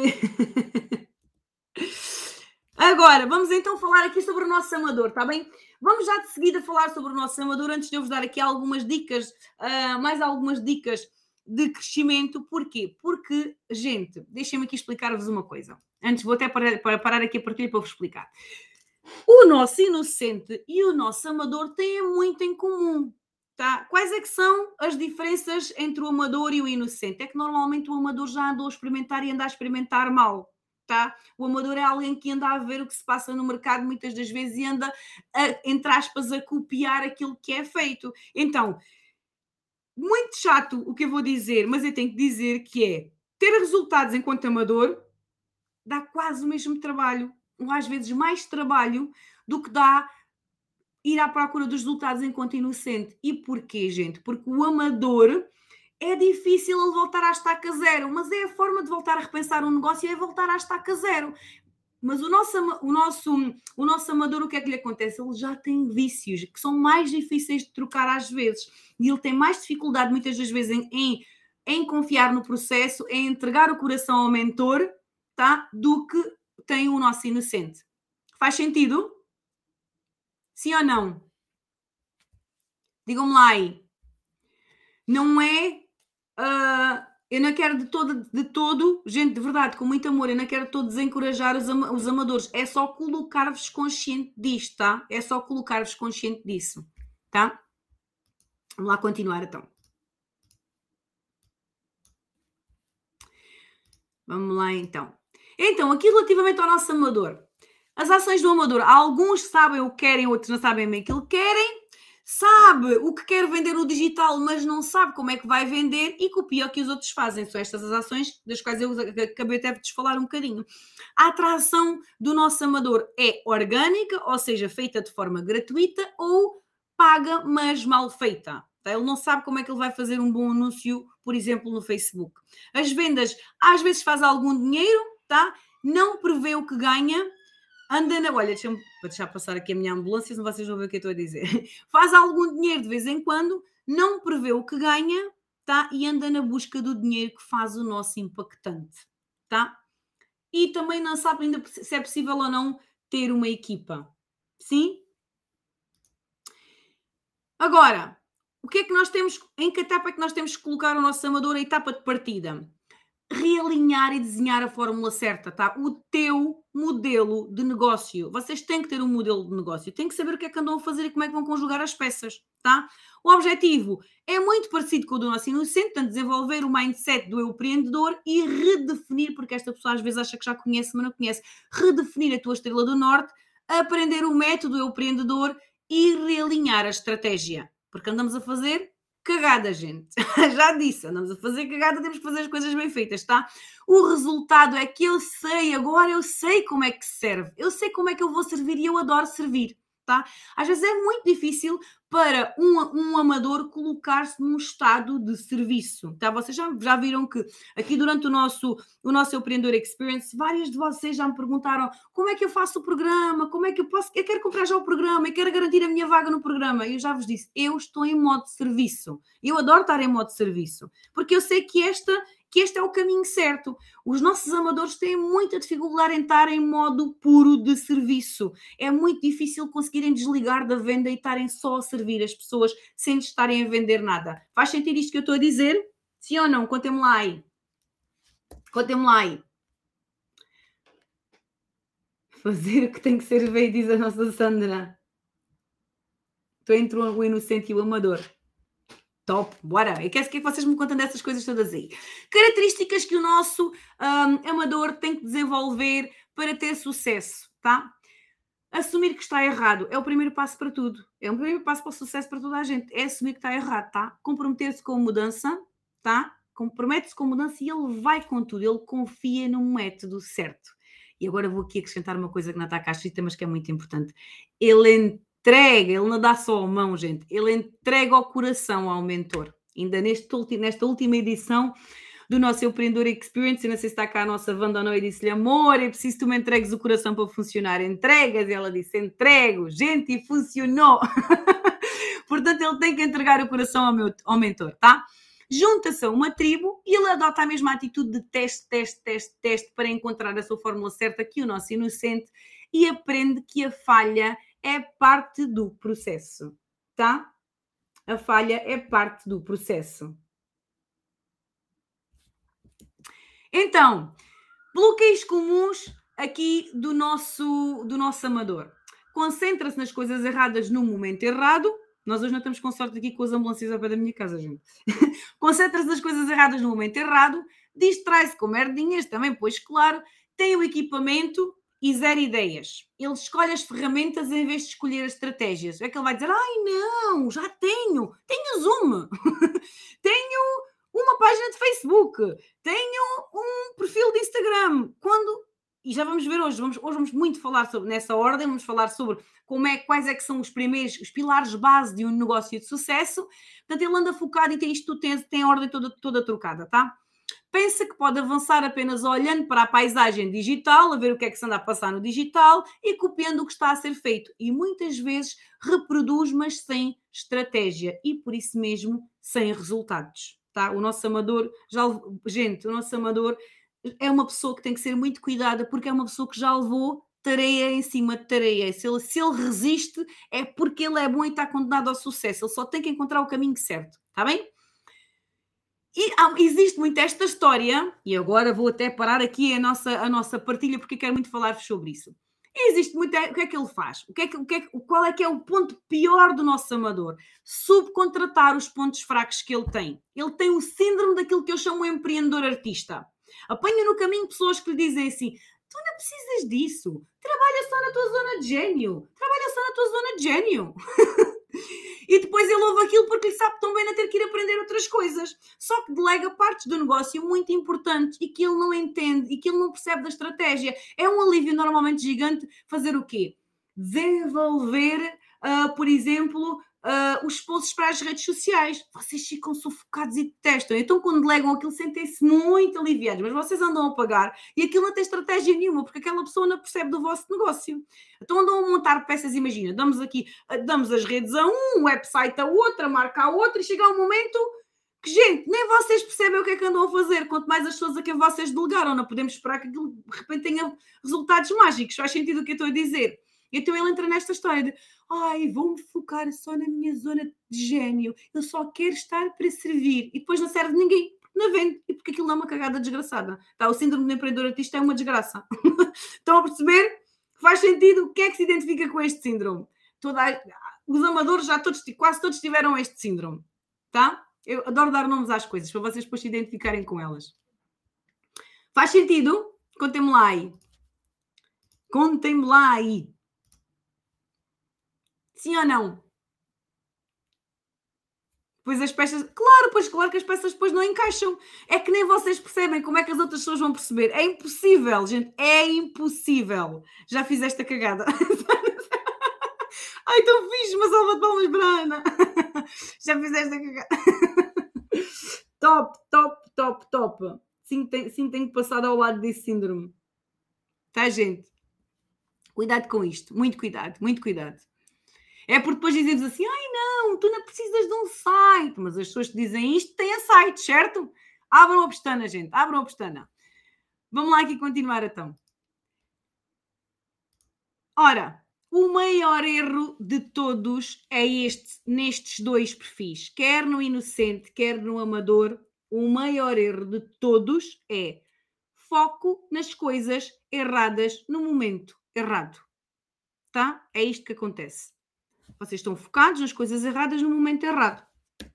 Agora, vamos então falar aqui sobre o nosso amador, está bem? Vamos já de seguida falar sobre o nosso amador, antes de eu vos dar aqui algumas dicas, uh, mais algumas dicas de crescimento. Porquê? Porque, gente, deixem-me aqui explicar-vos uma coisa. Antes, vou até parar, para parar aqui a partilha para vos explicar. O nosso inocente e o nosso amador têm muito em comum. Tá? Quais é que são as diferenças entre o amador e o inocente? É que normalmente o amador já andou a experimentar e anda a experimentar mal. Tá? O amador é alguém que anda a ver o que se passa no mercado muitas das vezes e anda, a, entre aspas, a copiar aquilo que é feito. Então, muito chato o que eu vou dizer, mas eu tenho que dizer que é ter resultados enquanto amador dá quase o mesmo trabalho, ou às vezes mais trabalho do que dá ir à procura dos resultados enquanto inocente. E porquê, gente? Porque o amador é difícil ele voltar à estaca zero, mas é a forma de voltar a repensar um negócio, é voltar à estaca zero. Mas o nosso, o, nosso, o nosso amador, o que é que lhe acontece? Ele já tem vícios que são mais difíceis de trocar às vezes. E ele tem mais dificuldade, muitas das vezes, em, em, em confiar no processo, em entregar o coração ao mentor, tá? Do que tem o nosso inocente. Faz sentido? Sim ou não? Digam-me lá aí. Não é... Uh, eu não quero de todo, de todo, gente, de verdade, com muito amor, eu não quero de todo desencorajar os, ama, os amadores. É só colocar-vos consciente disto, tá? É só colocar-vos consciente disso, tá? Vamos lá continuar, então. Vamos lá, então. Então, aqui relativamente ao nosso amador. As ações do amador, alguns sabem o que querem, outros não sabem bem aquilo que querem. Sabe o que quer vender no digital, mas não sabe como é que vai vender e copia o que os outros fazem. São estas as ações das quais eu acabei até de vos falar um bocadinho. A atração do nosso amador é orgânica, ou seja, feita de forma gratuita, ou paga, mas mal feita. Ele não sabe como é que ele vai fazer um bom anúncio, por exemplo, no Facebook. As vendas, às vezes faz algum dinheiro, tá? Não prevê o que ganha. Anda na... Olha, deixa-me deixar passar aqui a minha ambulância, senão vocês vão ver o que eu estou a dizer. Faz algum dinheiro de vez em quando, não prevê o que ganha, tá? E anda na busca do dinheiro que faz o nosso impactante, tá? e também não sabe ainda se é possível ou não ter uma equipa. Sim? Agora, o que é que nós temos, em que etapa é que nós temos que colocar o nosso amador? A etapa de partida. Realinhar e desenhar a fórmula certa, tá? O teu modelo de negócio. Vocês têm que ter um modelo de negócio, têm que saber o que é que andam a fazer e como é que vão conjugar as peças, tá? O objetivo é muito parecido com o do nosso inocente, portanto, desenvolver o mindset do eu empreendedor e redefinir, porque esta pessoa às vezes acha que já conhece, mas não conhece, redefinir a tua estrela do norte, aprender o método eu empreendedor e realinhar a estratégia, porque andamos a fazer cagada, gente. Já disse, andamos a fazer cagada, temos que fazer as coisas bem feitas, tá? O resultado é que eu sei, agora eu sei como é que se serve, eu sei como é que eu vou servir e eu adoro servir, tá? Às vezes é muito difícil para um, um amador colocar-se num estado de serviço, tá? Vocês já, já viram que aqui durante o nosso, o nosso Empreendedor Experience, várias de vocês já me perguntaram como é que eu faço o programa, como é que eu posso, eu quero comprar já o programa, eu quero garantir a minha vaga no programa. Eu já vos disse, eu estou em modo de serviço. Eu adoro estar em modo de serviço, porque eu sei que esta que este é o caminho certo. Os nossos amadores têm muita dificuldade em estar em modo puro de serviço. É muito difícil conseguirem desligar da venda e estarem só a servir as pessoas sem estarem a vender nada. Faz sentido isto que eu estou a dizer? Sim ou não? Contem-me lá aí. Contem-me lá aí. Fazer o que tem que ser feito, diz a nossa Sandra. Estou entre o inocente e o amador. Top, bora! Eu quero que vocês me contem dessas coisas todas aí. Características que o nosso um, amador tem que desenvolver para ter sucesso, tá? Assumir que está errado é o primeiro passo para tudo. É o primeiro passo para o sucesso para toda a gente. É assumir que está errado, tá? Comprometer-se com a mudança, tá? Compromete-se com a mudança e ele vai com tudo. Ele confia no método certo. E agora vou aqui acrescentar uma coisa que não está cá escrita, mas que é muito importante. Ele entrega, ele não dá só a mão, gente. Ele entrega o coração ao mentor. Ainda neste, nesta última edição do nosso Empreendedor Experience, eu não sei se está cá a nossa Wanda ou não, e disse-lhe, amor, é preciso que tu me entregues o coração para funcionar. Entregas? E ela disse, entrego. Gente, e funcionou. Portanto, ele tem que entregar o coração ao, meu, ao mentor, tá? Junta-se a uma tribo e ele adota a mesma atitude de teste, teste, teste, teste para encontrar a sua fórmula certa que o nosso inocente e aprende que a falha é parte do processo, tá? A falha é parte do processo. Então, bloqueios comuns aqui do nosso, do nosso amador. Concentra-se nas coisas erradas no momento errado. Nós hoje não estamos com sorte aqui com as ambulâncias ao pé da minha casa, gente. Concentra-se nas coisas erradas no momento errado. Distrai-se com merdinhas, também, pois claro. Tem o equipamento e zero ideias. Ele escolhe as ferramentas em vez de escolher as estratégias. É que ele vai dizer, ai não, já tenho. Tenho Zoom. Tenho uma página de Facebook. Tenho um perfil de Instagram. Quando... E já vamos ver hoje, vamos, hoje vamos muito falar sobre, nessa ordem, vamos falar sobre como é, quais é que são os primeiros, os pilares base de um negócio de sucesso. Portanto, ele anda focado e tem isto, tem, tem a ordem toda, toda trocada, tá? Pensa que pode avançar apenas olhando para a paisagem digital, a ver o que é que se anda a passar no digital e copiando o que está a ser feito. E muitas vezes reproduz, mas sem estratégia e por isso mesmo sem resultados. Tá? O nosso amador, já, gente, o nosso amador é uma pessoa que tem que ser muito cuidada porque é uma pessoa que já levou tareia em cima de tareia. Se ele, se ele resiste é porque ele é bom e está condenado ao sucesso. Ele só tem que encontrar o caminho certo. Está bem? E há, existe muito esta história, e agora vou até parar aqui a nossa, a nossa partilha porque quero muito falar-vos sobre isso. E existe muito, o que é que ele faz? O que é que, o que é, qual é que é o ponto pior do nosso amador? Subcontratar os pontos fracos que ele tem. Ele tem o síndrome daquilo que eu chamo um empreendedor artista. Apanha no caminho pessoas que lhe dizem assim, tu não precisas disso, trabalha só na tua zona de gênio, trabalha só na tua zona de gênio. E depois ele ouve aquilo porque ele sabe tão bem a ter que ir aprender outras coisas. Só que delega partes do negócio muito importantes e que ele não entende e que ele não percebe da estratégia. É um alívio normalmente gigante fazer o quê? Desenvolver, uh, por exemplo, uh, os posts para as redes sociais. Vocês ficam sufocados e detestam. Então, quando delegam aquilo, sentem-se muito aliviados. Mas vocês andam a pagar e aquilo não tem estratégia nenhuma, porque aquela pessoa não percebe do vosso negócio. Então, andam a montar peças, imagina, damos aqui, damos as redes a um, o website a outra, a marca a outra, e chega um momento Que, gente, nem vocês percebem o que é que andam a fazer, quanto mais as pessoas a quem vocês delegaram. Não podemos esperar que aquilo de repente tenha resultados mágicos. Faz sentido o que eu estou a dizer? Então ele entra nesta história de ai, vou-me focar só na minha zona de gênio, eu só quero estar para servir. E depois não serve de ninguém, porque não vende, e porque aquilo não é uma cagada desgraçada. Tá? O síndrome do empreendedor artista é uma desgraça. Estão a perceber? Faz sentido? O que é que se identifica com este síndrome? Toda a... Os amadores já todos, quase todos tiveram este síndrome. Tá? Eu adoro dar nomes às coisas, para vocês depois se identificarem com elas. Faz sentido? Contem-me lá aí. Contem-me lá aí. Sim ou não? Pois as peças... Claro, pois claro que as peças depois não encaixam. É que nem vocês percebem como é que as outras pessoas vão perceber. É impossível, gente. É impossível. Já fiz esta cagada. Ai, tão fixe, uma salva de palmas para a Ana. Já fiz esta cagada. Top, top, top, top. Sim, tem, sim, tenho passado ao lado desse síndrome. Tá, gente? Cuidado com isto. Muito cuidado, muito cuidado. É porque depois dizemos assim, ai não, tu não precisas de um site. Mas as pessoas que dizem isto têm site, certo? Abram a pestana, gente. Abram a pestana. Vamos lá aqui continuar então. Ora, o maior erro de todos é este, nestes dois perfis. Quer no inocente, quer no amador. O maior erro de todos é foco nas coisas erradas no momento errado. Tá? É isto que acontece. Vocês estão focados nas coisas erradas no momento errado.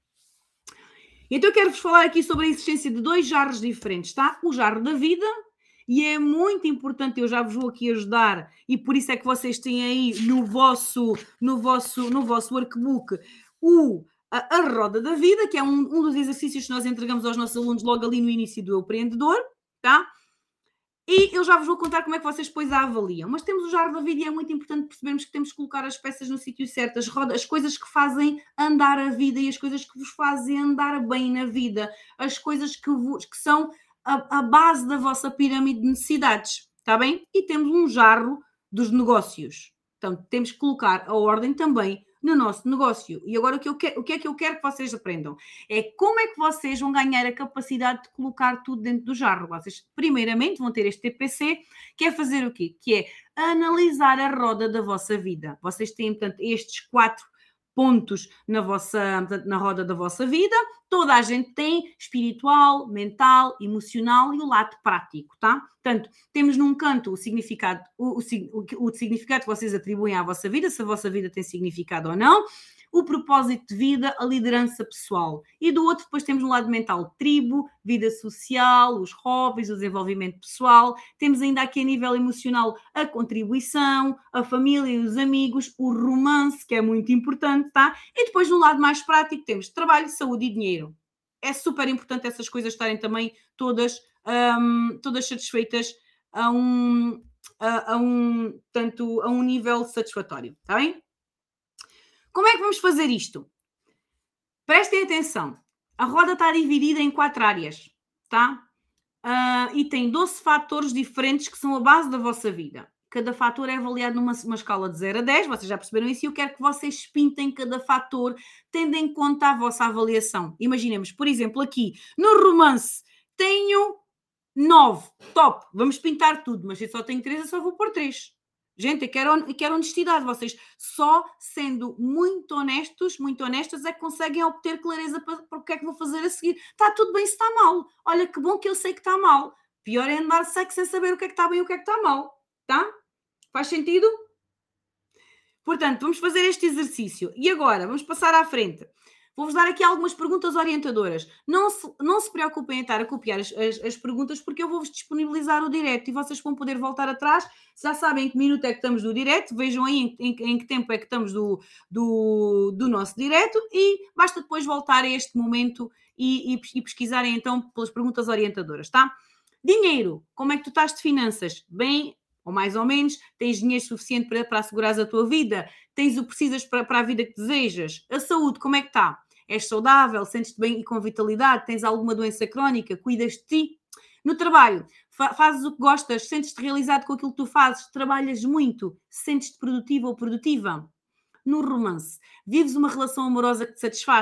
Então eu quero-vos falar aqui sobre a existência de dois jarros diferentes, tá? O jarro da vida, e é muito importante, eu já vos vou aqui ajudar, e por isso é que vocês têm aí no vosso, no vosso, no vosso workbook o, a, a roda da vida, que é um, um dos exercícios que nós entregamos aos nossos alunos logo ali no início do empreendedor, tá? E eu já vos vou contar como é que vocês depois a avaliam. Mas temos o jarro da vida e é muito importante percebermos que temos que colocar as peças no sítio certo, as, rodas, as coisas que fazem andar a vida e as coisas que vos fazem andar bem na vida, as coisas que, vos, que são a, a base da vossa pirâmide de necessidades, está bem? E temos um jarro dos negócios. Então, temos que colocar a ordem também no nosso negócio. E agora o que, eu quero, o que é que eu quero que vocês aprendam? É como é que vocês vão ganhar a capacidade de colocar tudo dentro do jarro. Vocês, primeiramente, vão ter este T P C, que é fazer o quê? Que é analisar a roda da vossa vida. Vocês têm, portanto, estes quatro pontos na, vossa, na roda da vossa vida. Toda a gente tem espiritual, mental, emocional e o lado prático, tá? Portanto, temos num canto o significado, o, o, o significado que vocês atribuem à vossa vida, se a vossa vida tem significado ou não, o propósito de vida, a liderança pessoal. E do outro, depois temos no lado mental, tribo, vida social, os hobbies, o desenvolvimento pessoal. Temos ainda aqui a nível emocional a contribuição, a família e os amigos, o romance, que é muito importante, tá? E depois no lado mais prático temos trabalho, saúde e dinheiro. É super importante essas coisas estarem também todas, um, todas satisfeitas a um, a, a um, tanto, a um nível satisfatório, tá bem? Como é que vamos fazer isto? Prestem atenção. A roda está dividida em quatro áreas, tá? Uh, e tem doze fatores diferentes que são a base da vossa vida. Cada fator é avaliado numa uma escala de zero a dez, vocês já perceberam isso, e eu quero que vocês pintem cada fator, tendo em conta a vossa avaliação. Imaginemos, por exemplo, aqui, no romance, tenho nove, top, vamos pintar tudo, mas se eu só tenho três, eu só vou pôr três. Gente, eu quero, eu quero honestidade. Vocês só sendo muito honestos, muito honestas, é que conseguem obter clareza para, para o que é que vou fazer a seguir. Está tudo bem se está mal. Olha, que bom que eu sei que está mal. Pior é andar sexo sem saber o que é que está bem e o que é que está mal. Tá? Faz sentido? Portanto, vamos fazer este exercício. E agora, vamos passar à frente. Vou-vos dar aqui algumas perguntas orientadoras. Não se, não se preocupem em estar a copiar as, as, as perguntas, porque eu vou-vos disponibilizar o direto e vocês vão poder voltar atrás. Já sabem em que minuto é que estamos do direto, vejam aí em, em, em que tempo é que estamos do, do, do nosso direto e basta depois voltar a este momento e, e, e pesquisarem então pelas perguntas orientadoras, tá? Dinheiro, como é que tu estás de finanças? Bem, ou mais ou menos? Tens dinheiro suficiente para, para assegurares a tua vida? Tens o que precisas para, para a vida que desejas? A saúde, como é que está? És saudável? Sentes-te bem e com vitalidade? Tens alguma doença crónica? Cuidas de ti? No trabalho, fa- fazes o que gostas? Sentes-te realizado com aquilo que tu fazes? Trabalhas muito? Sentes-te produtivo ou produtiva? No romance, vives uma relação amorosa que te satisfaz?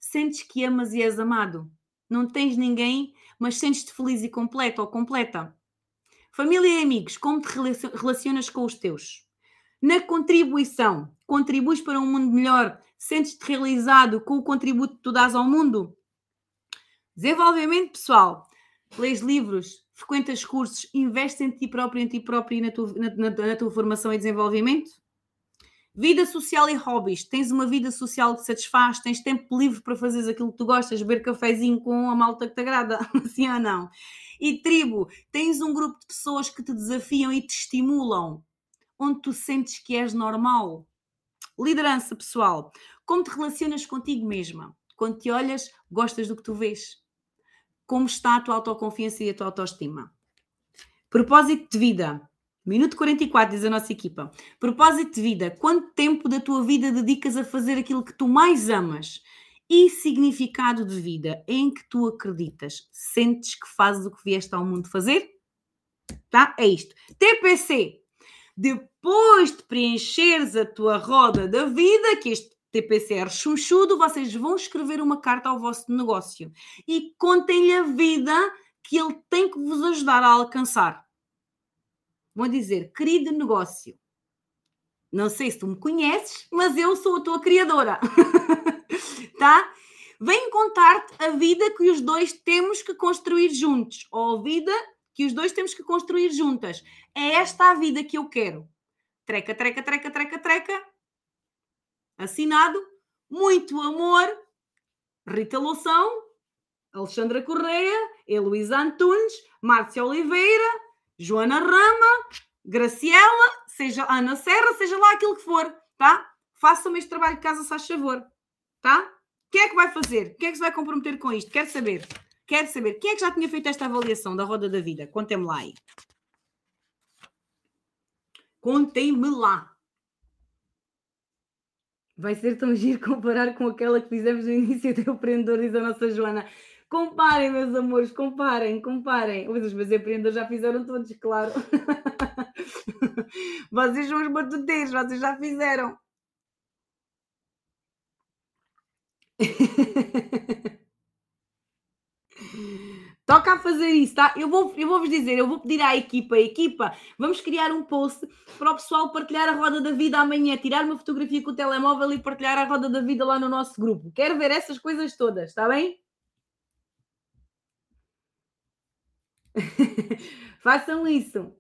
Sentes que amas e és amado. Não tens ninguém, mas sentes-te feliz e completo ou completa. Família e amigos, como te relacionas com os teus? Na contribuição, contribuis para um mundo melhor? Sentes-te realizado com o contributo que tu dás ao mundo? Desenvolvimento pessoal. Lês livros, frequentas cursos, investes em ti próprio, em ti próprio e na tua, na, na, na tua formação e desenvolvimento? Vida social e hobbies. Tens uma vida social que te satisfaz? Tens tempo livre para fazeres aquilo que tu gostas? Beber cafezinho com a malta que te agrada? Sim ou não? E tribo. Tens um grupo de pessoas que te desafiam e te estimulam? Onde tu sentes que és normal? Liderança pessoal. Como te relacionas contigo mesma? Quando te olhas, gostas do que tu vês? Como está a tua autoconfiança e a tua autoestima? Propósito de vida. Minuto quarenta e quatro, diz a nossa equipa. Propósito de vida. Quanto tempo da tua vida dedicas a fazer aquilo que tu mais amas? E significado de vida em que tu acreditas? Sentes que fazes o que vieste ao mundo fazer? Tá? É isto. T P C. Depois de preencheres a tua roda da vida, que este T P C é rechonchudo, vocês vão escrever uma carta ao vosso negócio e contem-lhe a vida que ele tem que vos ajudar a alcançar. Vão dizer, querido negócio, não sei se tu me conheces, mas eu sou a tua criadora, tá? Vem contar-te a vida que os dois temos que construir juntos, ou a vida que os dois temos que construir juntas. É esta a vida que eu quero. Treca, treca, treca, treca, treca. Assinado. Muito amor. Rita Loução, Alexandra Correia, Heloísa Antunes, Márcia Oliveira, Joana Rama, Graciela, seja Ana Serra, seja lá aquilo que for, tá? Façam este trabalho de casa, se faz favor, tá? Quem é que vai fazer? Quem é que se vai comprometer com isto? Quero saber. Quero saber. Quem é que já tinha feito esta avaliação da roda da vida? Contem-me lá aí. Contem-me lá. Vai ser tão giro comparar com aquela que fizemos no início do empreendedor, diz a nossa Joana. Comparem, meus amores, comparem, comparem. Os meus empreendedores já fizeram todos, claro. Vocês são os batuteiros, vocês já fizeram. Toca a fazer isso, tá? Eu vou, eu vou-vos dizer, eu vou pedir à equipa, equipa, vamos criar um post para o pessoal partilhar a roda da vida amanhã, tirar uma fotografia com o telemóvel e partilhar a roda da vida lá no nosso grupo. Quero ver essas coisas todas, está bem? Façam isso.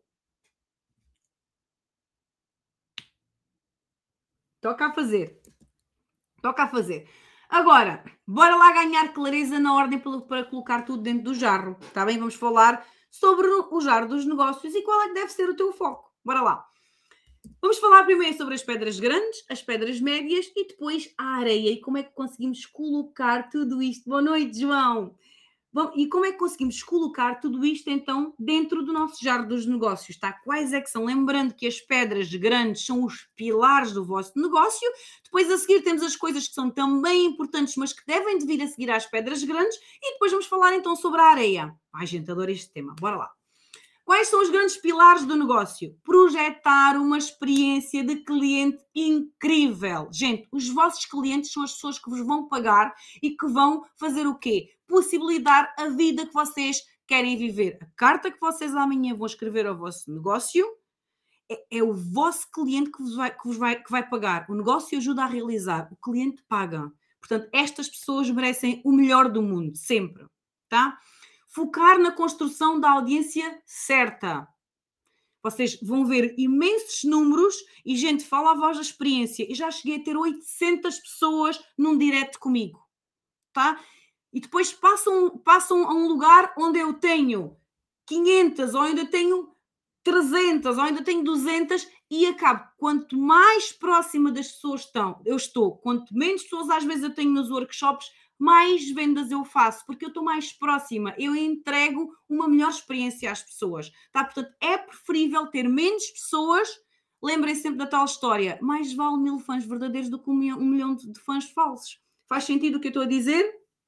Toca a fazer. Toca a fazer. Agora, bora lá ganhar clareza na ordem para colocar tudo dentro do jarro. Está bem? Vamos falar sobre o jarro dos negócios e qual é que deve ser o teu foco. Bora lá. Vamos falar primeiro sobre as pedras grandes, as pedras médias e depois a areia e como é que conseguimos colocar tudo isto. Boa noite, João. Bom, e como é que conseguimos colocar tudo isto, então, dentro do nosso jarro dos negócios? Tá? Quais é que são? Lembrando que as pedras grandes são os pilares do vosso negócio. Depois, a seguir, temos as coisas que são também importantes, mas que devem de vir a seguir às pedras grandes. E depois vamos falar, então, sobre a areia. Ai, gente, adoro este tema. Bora lá. Quais são os grandes pilares do negócio? Projetar uma experiência de cliente incrível. Gente, os vossos clientes são as pessoas que vos vão pagar e que vão fazer o quê? Possibilitar a vida que vocês querem viver. A carta que vocês amanhã vão escrever ao vosso negócio é, é o vosso cliente que vos, vai, que vos vai, que vai pagar. O negócio ajuda a realizar, o cliente paga. Portanto, estas pessoas merecem o melhor do mundo, sempre, tá? Focar na construção da audiência certa. Vocês vão ver imensos números e, gente, fala a voz da experiência. Eu já cheguei a ter oitocentas pessoas num direct comigo, tá? E depois passam, passam a um lugar onde eu tenho quinhentas, ou ainda tenho trezentas, ou ainda tenho duzentas e acabo. Quanto mais próxima das pessoas estão, eu estou, quanto menos pessoas às vezes eu tenho nos workshops, mais vendas eu faço, porque eu estou mais próxima, eu entrego uma melhor experiência às pessoas, tá? Portanto, é preferível ter menos pessoas, lembrem sempre da tal história, mais vale mil fãs verdadeiros do que um milhão, um milhão de fãs falsos. Faz sentido o que eu estou a dizer?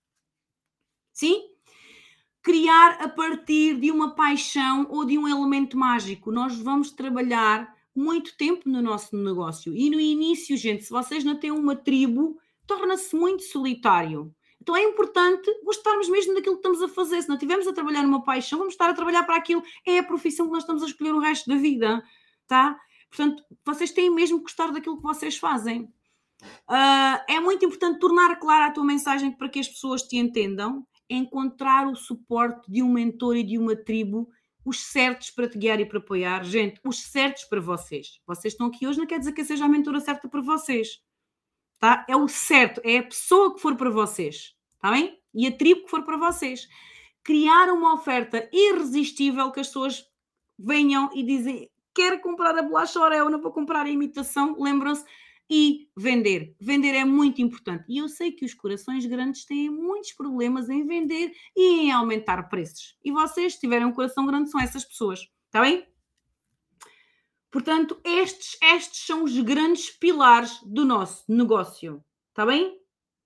Sim? Criar a partir de uma paixão ou de um elemento mágico. Nós vamos trabalhar muito tempo no nosso negócio. E no início, gente, se vocês não têm uma tribo, torna-se muito solitário. Então é importante gostarmos mesmo daquilo que estamos a fazer. Se não estivermos a trabalhar numa paixão, vamos estar a trabalhar para aquilo. É a profissão que nós estamos a escolher o resto da vida, tá? Portanto, vocês têm mesmo que gostar daquilo que vocês fazem. Uh, é muito importante tornar clara a tua mensagem para que as pessoas te entendam, encontrar o suporte de um mentor e de uma tribo, os certos para te guiar e para apoiar. Gente, os certos para vocês. Vocês estão aqui hoje, não quer dizer que seja a mentora certa para vocês. Tá? É o certo, é a pessoa que for para vocês. Está bem? E a tribo que for para vocês. Criar uma oferta irresistível que as pessoas venham e dizem quero comprar a bolacha Oreo, não vou comprar a imitação, lembram-se, e vender. Vender é muito importante. E eu sei que os corações grandes têm muitos problemas em vender e em aumentar preços. E vocês, se tiverem um coração grande, são essas pessoas. Está bem? Portanto, estes, estes são os grandes pilares do nosso negócio. Está bem?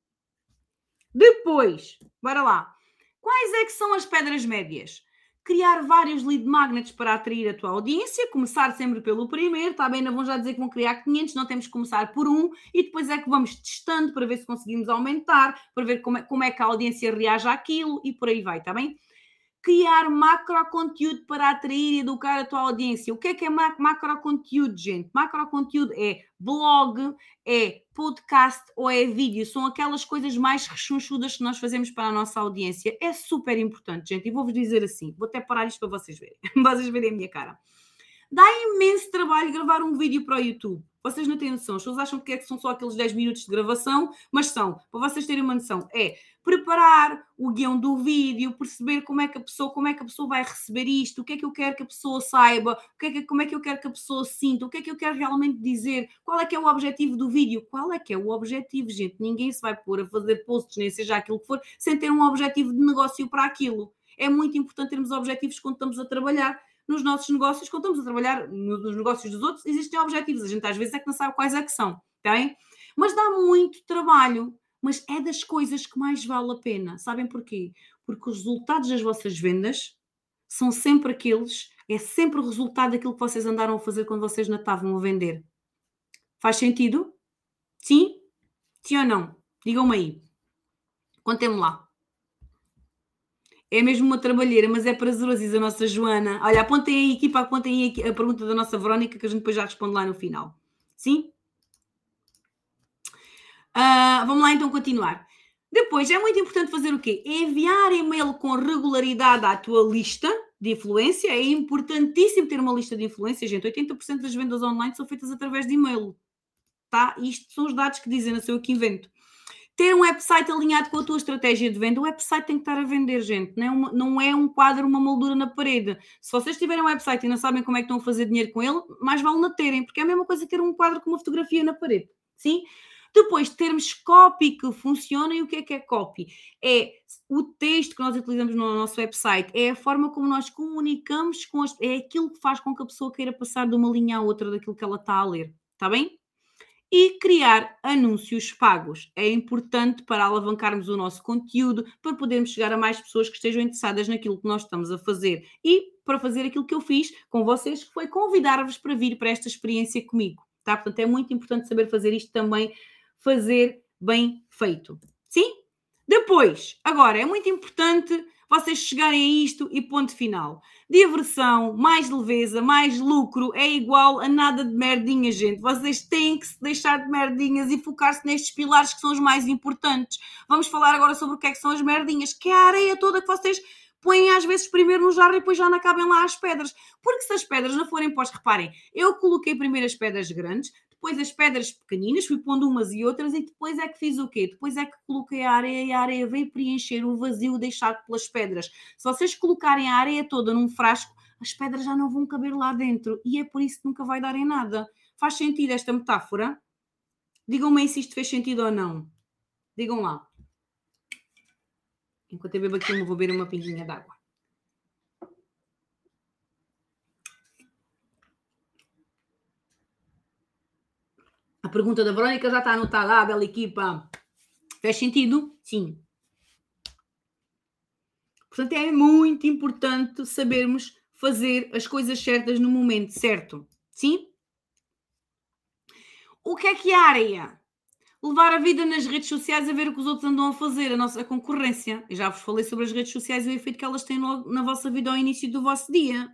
Depois, bora lá. Quais é que são as pedras médias? Criar vários lead magnets para atrair a tua audiência, começar sempre pelo primeiro, está bem? Não vão já dizer que vão criar quinhentos, não temos que começar por um e depois é que vamos testando para ver se conseguimos aumentar, para ver como é, como é que a audiência reage àquilo e por aí vai, está bem? Criar macro conteúdo para atrair e educar a tua audiência. O que é que é macro conteúdo, gente? Macro conteúdo é blog, é podcast ou é vídeo. São aquelas coisas mais rechonchudas que nós fazemos para a nossa audiência. É super importante, gente. E vou-vos dizer assim, vou até parar isto para vocês verem. Vocês verem a minha cara. Dá imenso trabalho gravar um vídeo para o YouTube. Vocês não têm noção. As pessoas acham que, é que são só aqueles dez minutos de gravação, mas são. Para vocês terem uma noção, é preparar o guião do vídeo, perceber como é que a pessoa, como é que a pessoa vai receber isto, o que é que eu quero que a pessoa saiba, o que é que, como é que eu quero que a pessoa sinta, o que é que eu quero realmente dizer, qual é que é o objetivo do vídeo, qual é que é o objetivo, gente. Ninguém se vai pôr a fazer posts, nem seja aquilo que for, sem ter um objetivo de negócio para aquilo. É muito importante termos objetivos quando estamos a trabalhar. Nos nossos negócios, quando estamos a trabalhar nos negócios dos outros, existem objetivos. A gente às vezes é que não sabe quais é que são, tá? Mas dá muito trabalho. Mas é das coisas que mais vale a pena. Sabem porquê? Porque os resultados das vossas vendas são sempre aqueles, é sempre o resultado daquilo que vocês andaram a fazer quando vocês não estavam a vender. Faz sentido? Sim? Sim ou não? Digam-me aí. Contem-me lá. É mesmo uma trabalheira, mas é prazeroso, diz a nossa Joana. Olha, apontem aí, equipa, apontem aí a pergunta da nossa Verónica, que a gente depois já responde lá no final. Sim? Uh, vamos lá então continuar. Depois, é muito importante fazer o quê? Enviar e-mail com regularidade à tua lista de influência. É importantíssimo ter uma lista de influência, gente. oitenta por cento das vendas online são feitas através de e-mail. Tá? Isto são os dados que dizem, não sei o que invento. Ter um website alinhado com a tua estratégia de venda. O website tem que estar a vender, gente. Não é, uma, não é um quadro, uma moldura na parede. Se vocês tiverem um website e não sabem como é que estão a fazer dinheiro com ele, mais vale não terem, porque é a mesma coisa que ter um quadro com uma fotografia na parede. Sim? Depois, termos copy que funciona. E o que é que é copy? É o texto que nós utilizamos no nosso website, é a forma como nós comunicamos, com as, é aquilo que faz com que a pessoa queira passar de uma linha à outra daquilo que ela está a ler. Está bem? E criar anúncios pagos. É importante para alavancarmos o nosso conteúdo, para podermos chegar a mais pessoas que estejam interessadas naquilo que nós estamos a fazer. E para fazer aquilo que eu fiz com vocês, que foi convidar-vos para vir para esta experiência comigo. Tá? Portanto, é muito importante saber fazer isto também, fazer bem feito. Sim? Depois, agora, é muito importante vocês chegarem a isto e ponto final. Diversão, mais leveza, mais lucro é igual a nada de merdinhas, gente. Vocês têm que se deixar de merdinhas e focar-se nestes pilares que são os mais importantes. Vamos falar agora sobre o que é que são as merdinhas, que é a areia toda que vocês põem às vezes primeiro no jarro e depois já não cabem lá as pedras. Porque se as pedras não forem pós, reparem, eu coloquei primeiro as pedras grandes, depois as pedras pequeninas, fui pondo umas e outras e depois é que fiz o quê? Depois é que coloquei a areia e a areia veio preencher o vazio deixado pelas pedras. Se vocês colocarem a areia toda num frasco, as pedras já não vão caber lá dentro e é por isso que nunca vai dar em nada. Faz sentido esta metáfora? Digam-me aí se isto fez sentido ou não. Digam lá. Enquanto eu bebo aqui, eu vou beber uma pinguinha d'água. A pergunta da Verónica já está anotada lá, bela equipa. Faz sentido? Sim. Portanto, é muito importante sabermos fazer as coisas certas no momento certo. Sim? O que é que é a areia? Levar a vida nas redes sociais a ver o que os outros andam a fazer, a nossa concorrência. Eu já vos falei sobre as redes sociais e o efeito que elas têm logo na vossa vida ao início do vosso dia.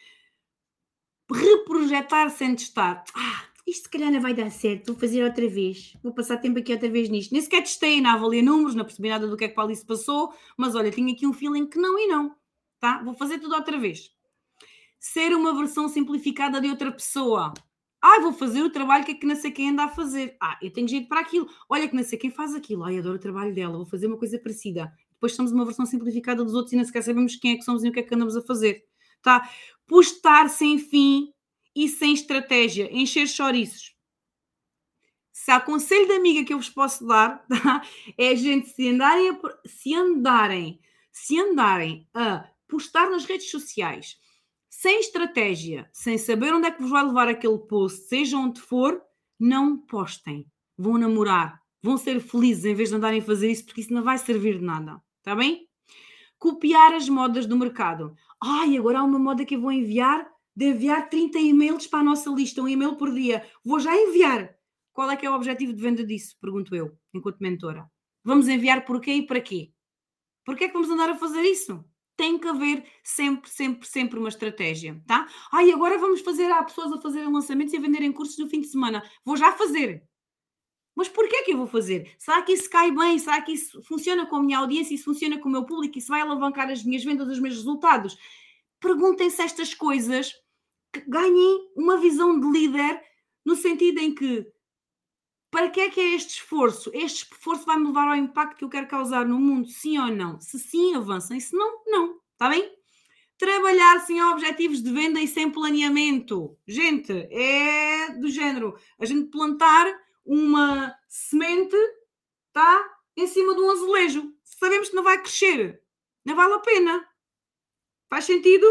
Reprojetar sem testar. Ah, isto se calhar não vai dar certo, vou fazer outra vez. Vou passar tempo aqui outra vez nisto. Nem sequer testei, não avaliei números, não percebi nada do que é que ali se passou, mas olha, tinha aqui um feeling que não e não. Tá? Vou fazer tudo outra vez. Ser uma versão simplificada de outra pessoa. Ah, vou fazer o trabalho que é que não sei quem anda a fazer. Ah, eu tenho jeito para aquilo. Olha que não sei quem faz aquilo. Ai, adoro o trabalho dela. Vou fazer uma coisa parecida. Depois somos uma versão simplificada dos outros e nem sequer sabemos quem é que somos e o que é que andamos a fazer. Tá? Postar sem fim e sem estratégia. Encher chouriços. Se há conselho de amiga que eu vos posso dar, tá? É a gente se andarem, a, se andarem, se andarem a postar nas redes sociais sem estratégia, sem saber onde é que vos vai levar aquele post, seja onde for, não postem. Vão namorar, vão ser felizes em vez de andarem a fazer isso, porque isso não vai servir de nada. Está bem? Copiar as modas do mercado. Ai, agora há uma moda que eu vou enviar, de enviar trinta e-mails para a nossa lista, um e-mail por dia. Vou já enviar. Qual é que é o objetivo de venda disso? Pergunto eu, enquanto mentora. Vamos enviar por quê e para quê? Por que é que vamos andar a fazer isso? Tem que haver sempre, sempre, sempre uma estratégia, tá? Ai, agora vamos fazer, há pessoas a fazerem lançamentos e a venderem cursos no fim de semana. Vou já fazer. Mas porquê que eu vou fazer? Será que isso cai bem? Será que isso funciona com a minha audiência? Isso funciona com o meu público? Isso vai alavancar as minhas vendas, os meus resultados? Perguntem-se estas coisas, que ganhem uma visão de líder no sentido em que para que é que é este esforço? Este esforço vai-me levar ao impacto que eu quero causar no mundo, sim ou não? Se sim, avancem, se não, não. Está bem? Trabalhar sem objetivos de venda e sem planeamento. Gente, é do género. A gente plantar uma semente, tá? Em cima de um azulejo. Sabemos que não vai crescer. Não vale a pena. Faz sentido?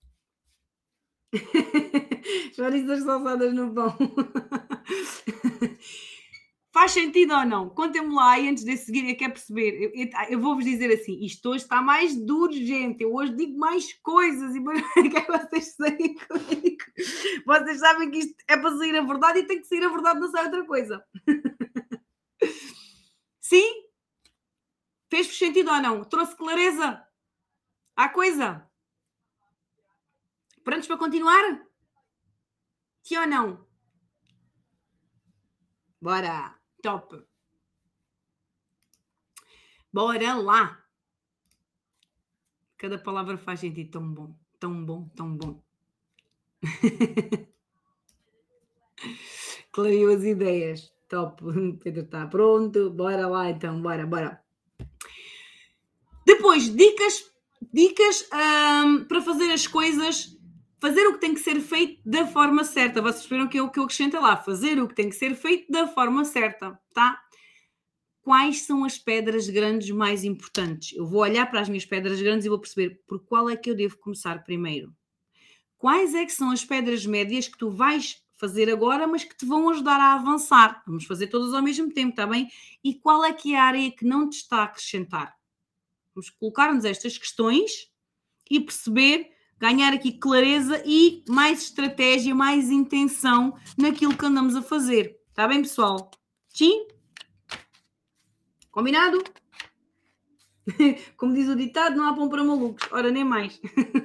Chouriças salsadas no pão. Faz sentido ou não? Contem-me lá e antes de seguir, eu quero perceber. Eu, eu, eu vou-vos dizer assim: isto hoje está mais duro, gente. Eu hoje digo mais coisas e quero que vocês saírem comigo. Vocês sabem que isto é para sair a verdade e tem que sair a verdade, não sai outra coisa. Sim? Fez-vos sentido ou não? Trouxe clareza à coisa? Prontos para continuar? Sim ou não? Bora! Top! Bora lá! Cada palavra faz sentido, tão bom, tão bom, tão bom. Clareou as ideias. Top. Pedro está pronto. Bora lá então, bora, bora. Depois, dicas, dicas hum, para fazer as coisas, fazer o que tem que ser feito da forma certa. Vocês esperam que eu, que eu acrescente lá, fazer o que tem que ser feito da forma certa, tá? Quais são as pedras grandes mais importantes? Eu vou olhar para as minhas pedras grandes e vou perceber por qual é que eu devo começar primeiro. Quais é que são as pedras médias que tu vais fazer agora, mas que te vão ajudar a avançar? Vamos fazer todas ao mesmo tempo, está bem? E qual é que é a área que não te está a acrescentar? Vamos colocar-nos estas questões e perceber, ganhar aqui clareza e mais estratégia, mais intenção naquilo que andamos a fazer. Está bem, pessoal? Sim? Combinado? Como diz o ditado, não há pão para malucos. Ora, nem mais.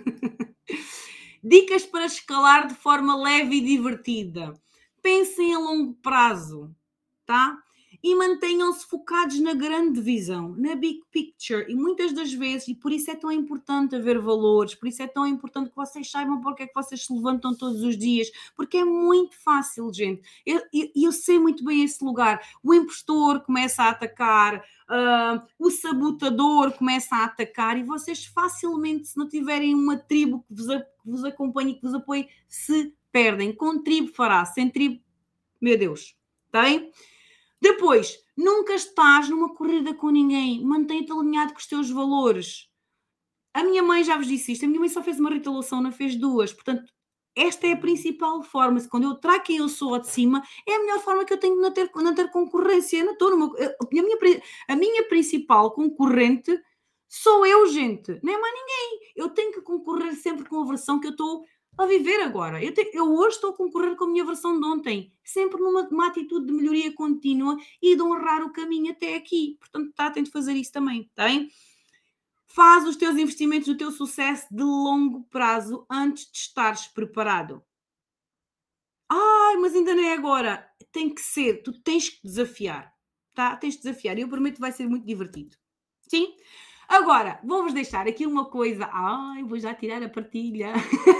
Dicas para escalar de forma leve e divertida. Pensem a longo prazo, tá? E mantenham-se focados na grande visão, na big picture. E muitas das vezes, e por isso é tão importante haver valores, por isso é tão importante que vocês saibam porque é que vocês se levantam todos os dias, porque é muito fácil, gente. E eu, eu, eu sei muito bem esse lugar. O impostor começa a atacar, uh, o sabotador começa a atacar, e vocês facilmente, se não tiverem uma tribo que vos, a, que vos acompanhe, que vos apoie, se perdem. Com tribo fará, sem tribo, meu Deus, está bem? Depois, nunca estás numa corrida com ninguém. Mantém-te alinhado com os teus valores. A minha mãe já vos disse isto. A minha mãe só fez uma retaliação, não fez duas. Portanto, esta é a principal forma. Quando eu trago quem eu sou ao de cima, é a melhor forma que eu tenho de não ter, não ter concorrência. Não estou numa, a, minha, a minha principal concorrente sou eu, gente. Não é mais ninguém. Eu tenho que concorrer sempre com a versão que eu estou a viver agora. Eu, te- eu hoje estou a concorrer com a minha versão de ontem, sempre numa, numa atitude de melhoria contínua e de honrar o caminho até aqui. Portanto, tratem de fazer isso também, está bem? Faz os teus investimentos no teu sucesso de longo prazo antes de estares preparado. Ai, mas ainda não é agora. Tem que ser, tu tens que desafiar, tá? Tens que desafiar e eu prometo que vai ser muito divertido. Sim? Agora, vou-vos deixar aqui uma coisa. Ai, vou já tirar a partilha.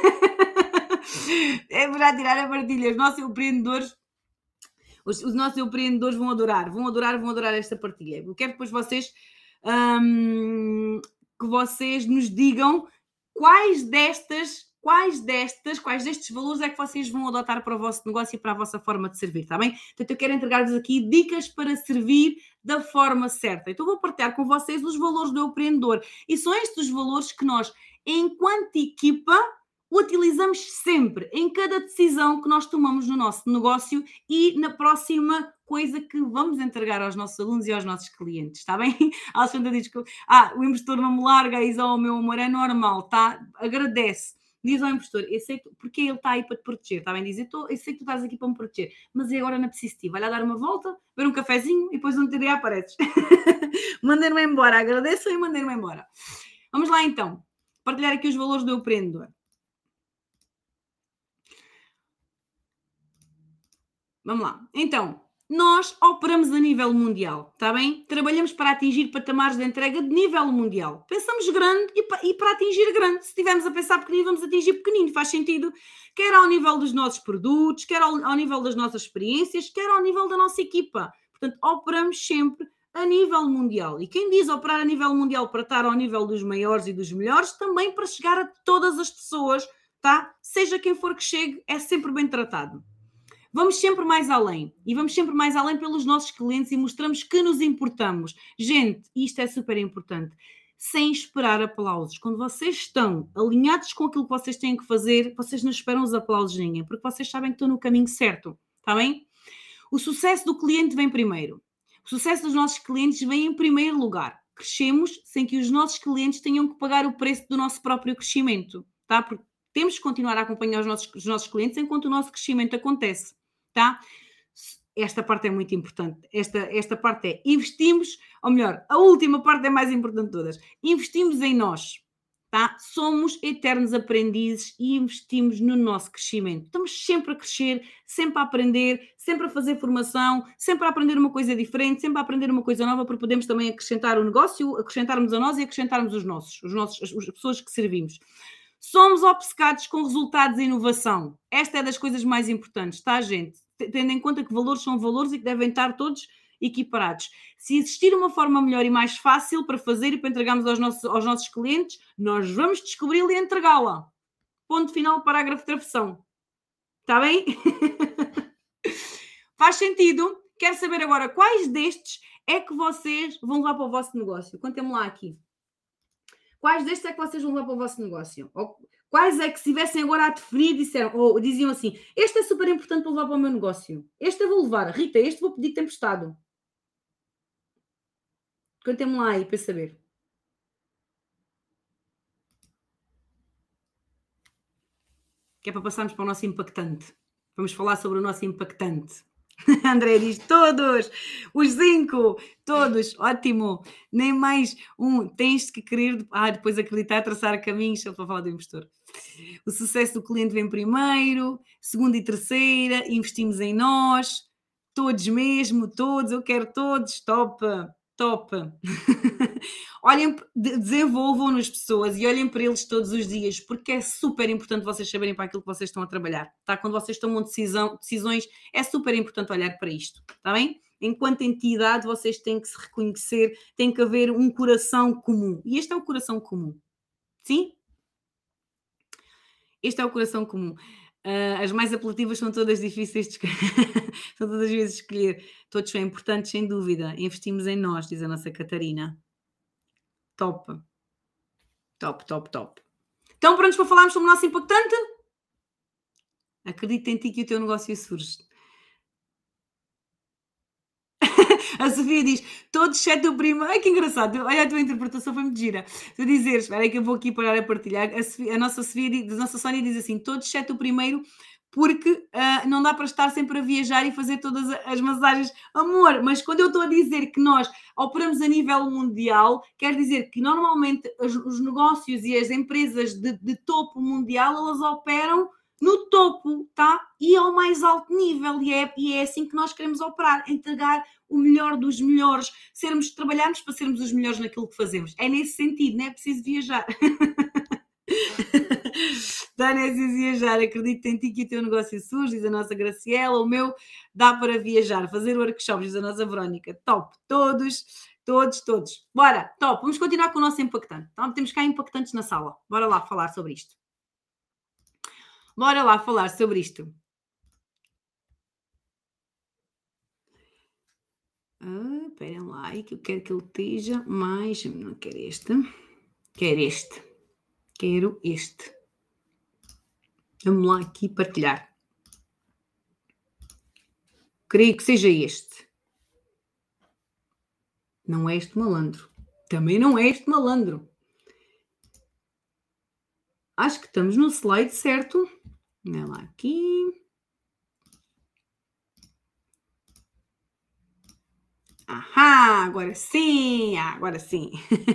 É, vou já tirar a partilha. Os nossos empreendedores, os, os nossos empreendedores vão adorar, vão adorar, vão adorar esta partilha. Eu quero depois vocês hum, que vocês nos digam quais destas, quais destas, quais destes valores é que vocês vão adotar para o vosso negócio e para a vossa forma de servir, está bem? Portanto, eu quero entregar-vos aqui dicas para servir da forma certa. Então, vou partilhar com vocês os valores do empreendedor. E são estes os valores que nós, enquanto equipa, utilizamos sempre, em cada decisão que nós tomamos no nosso negócio e na próxima coisa que vamos entregar aos nossos alunos e aos nossos clientes, está bem? A Alexandra diz que ah, o impostor não me larga, diz, oh, meu amor, é normal, tá? Agradece. Diz ao impostor, eu sei que, porque ele está aí para te proteger, está bem? Diz, eu, tô, eu sei que tu estás aqui para me proteger, mas eu agora não preciso de ti. Vai lá dar uma volta, beber um cafezinho e depois um dia apareces. Mandem-me embora, agradeço e mandem-me embora. Vamos lá então, partilhar aqui os valores do empreendedor. Vamos lá. Então, nós operamos a nível mundial, está bem? Trabalhamos para atingir patamares de entrega de nível mundial. Pensamos grande e, pa- e para atingir grande. Se estivermos a pensar pequenino, vamos atingir pequenino. Faz sentido, quer ao nível dos nossos produtos, quer ao, ao nível das nossas experiências, quer ao nível da nossa equipa. Portanto, operamos sempre a nível mundial. E quem diz operar a nível mundial para estar ao nível dos maiores e dos melhores, também para chegar a todas as pessoas, tá? Seja quem for que chegue, é sempre bem tratado. Vamos sempre mais além e vamos sempre mais além pelos nossos clientes e mostramos que nos importamos. Gente, isto é super importante. Sem esperar aplausos. Quando vocês estão alinhados com aquilo que vocês têm que fazer, vocês não esperam os aplausos de ninguém, porque vocês sabem que estão no caminho certo. Está bem? O sucesso do cliente vem primeiro. O sucesso dos nossos clientes vem em primeiro lugar. Crescemos sem que os nossos clientes tenham que pagar o preço do nosso próprio crescimento. Tá? Porque temos que continuar a acompanhar os nossos, os nossos clientes enquanto o nosso crescimento acontece. Tá? Esta parte é muito importante. Esta, esta parte é investimos, ou melhor, a última parte é mais importante de todas. Investimos em nós. Tá? Somos eternos aprendizes e investimos no nosso crescimento. Estamos sempre a crescer, sempre a aprender, sempre a fazer formação, sempre a aprender uma coisa diferente, sempre a aprender uma coisa nova para podermos também acrescentar o negócio, acrescentarmos a nós e acrescentarmos os nossos, os nossos, as, as pessoas que servimos. Somos obcecados com resultados e inovação. Esta é das coisas mais importantes, tá, gente? Tendo em conta que valores são valores e que devem estar todos equiparados. Se existir uma forma melhor e mais fácil para fazer e para entregarmos aos nossos, aos nossos clientes, nós vamos descobri-la e entregá-la. Ponto final, parágrafo de travessão. Está bem? Faz sentido? Quero saber agora quais destes é que vocês vão levar para o vosso negócio. Contem-me lá aqui. Quais destes é que vocês vão levar para o vosso negócio? Ou quais é que, se estivessem agora a definir, disseram, ou diziam assim, este é super importante para levar para o meu negócio. Este eu vou levar. Rita, este vou pedir emprestado. Contem-me lá aí para saber. Que é para passarmos para o nosso impactante. Vamos falar sobre o nosso impactante. André diz todos, os cinco, todos, ótimo, nem mais um, tens que querer, ah, depois acreditar, traçar caminhos, só para falar do impostor. O sucesso do cliente vem primeiro, segunda e terceira, investimos em nós, todos mesmo, todos, eu quero todos, top, top. Olhem, desenvolvam nas pessoas e olhem para eles todos os dias, porque é super importante vocês saberem para aquilo que vocês estão a trabalhar, tá? Quando vocês tomam decisão, decisões, é super importante olhar para isto, está bem? Enquanto entidade, vocês têm que se reconhecer, tem que haver um coração comum. E este é o coração comum. Sim? Este é o coração comum. Uh, as mais apelativas são todas difíceis de escolher. São todas vezes de escolher. Todos são importantes, sem dúvida. Investimos em nós, diz a nossa Catarina. Top. Top, top, top. Estão prontos para falarmos sobre o nosso impactante? Acredita em ti que o teu negócio surge. A Sofia diz, todos exceto o primeiro. Ai, que engraçado. Olha, a tua interpretação foi muito gira. Tu dizeres, espera aí que eu vou aqui parar a partilhar. A, Sofia, a nossa Sofia, diz- a nossa Sónia diz assim, todos exceto o primeiro, porque ah, não dá para estar sempre a viajar e fazer todas a- as massagens. Amor, mas quando eu estou a dizer que nós operamos a nível mundial, quer dizer que normalmente os, os negócios e as empresas de, de topo mundial, elas operam no topo, tá? E ao mais alto nível, e é, e é assim que nós queremos operar, entregar o melhor dos melhores, sermos, trabalharmos para sermos os melhores naquilo que fazemos. É nesse sentido, não é preciso viajar. Dá, não é preciso viajar, acredito em ti que o teu negócio surge, diz a nossa Graciela, o meu dá para viajar, fazer workshops, diz a nossa Verónica. Top, todos, todos, todos. Bora, top, vamos continuar com o nosso impactante. Então, temos cá impactantes na sala, bora lá falar sobre isto. Bora lá falar sobre isto. Ah, esperem lá, aí que eu quero que ele esteja mais. Não quero este. Quero este. Quero este. Vamos lá aqui partilhar. Creio que seja este. Não é este malandro. Também não é este malandro. Acho que estamos no slide certo. Olha lá aqui. Ahá, agora sim, agora sim.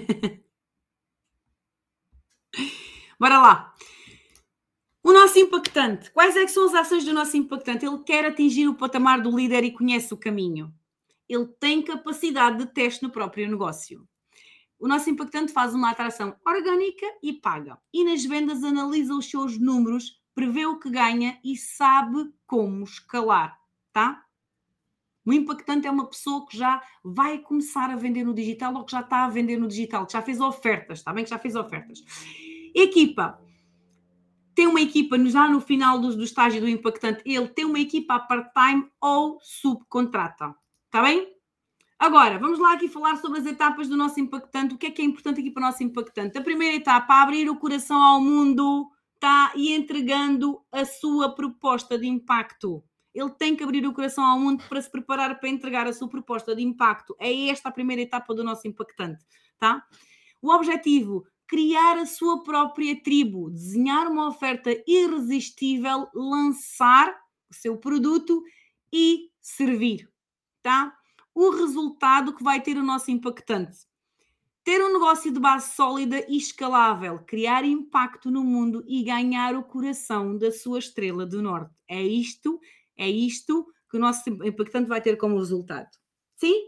Bora lá. O nosso impactante. Quais é que são as ações do nosso impactante? Ele quer atingir o patamar do líder e conhece o caminho. Ele tem capacidade de teste no próprio negócio. O nosso impactante faz uma atração orgânica e paga. E nas vendas analisa os seus números, prevê o que ganha e sabe como escalar, tá? O impactante é uma pessoa que já vai começar a vender no digital ou que já está a vender no digital, que já fez ofertas, está bem? Que já fez ofertas. Equipa. Tem uma equipa já no final do, do estágio do impactante, ele tem uma equipa a part-time ou subcontrata, está bem? Agora, vamos lá aqui falar sobre as etapas do nosso impactante. O que é que é importante aqui para o nosso impactante? A primeira etapa, abrir o coração ao mundo, tá? E entregando a sua proposta de impacto. Ele tem que abrir o coração ao mundo para se preparar para entregar a sua proposta de impacto. É esta a primeira etapa do nosso impactante, tá? O objetivo, criar a sua própria tribo, desenhar uma oferta irresistível, lançar o seu produto e servir, tá? O resultado que vai ter o nosso impactante. Ter um negócio de base sólida e escalável, criar impacto no mundo e ganhar o coração da sua estrela do norte. É isto, é isto que o nosso impactante vai ter como resultado. Sim?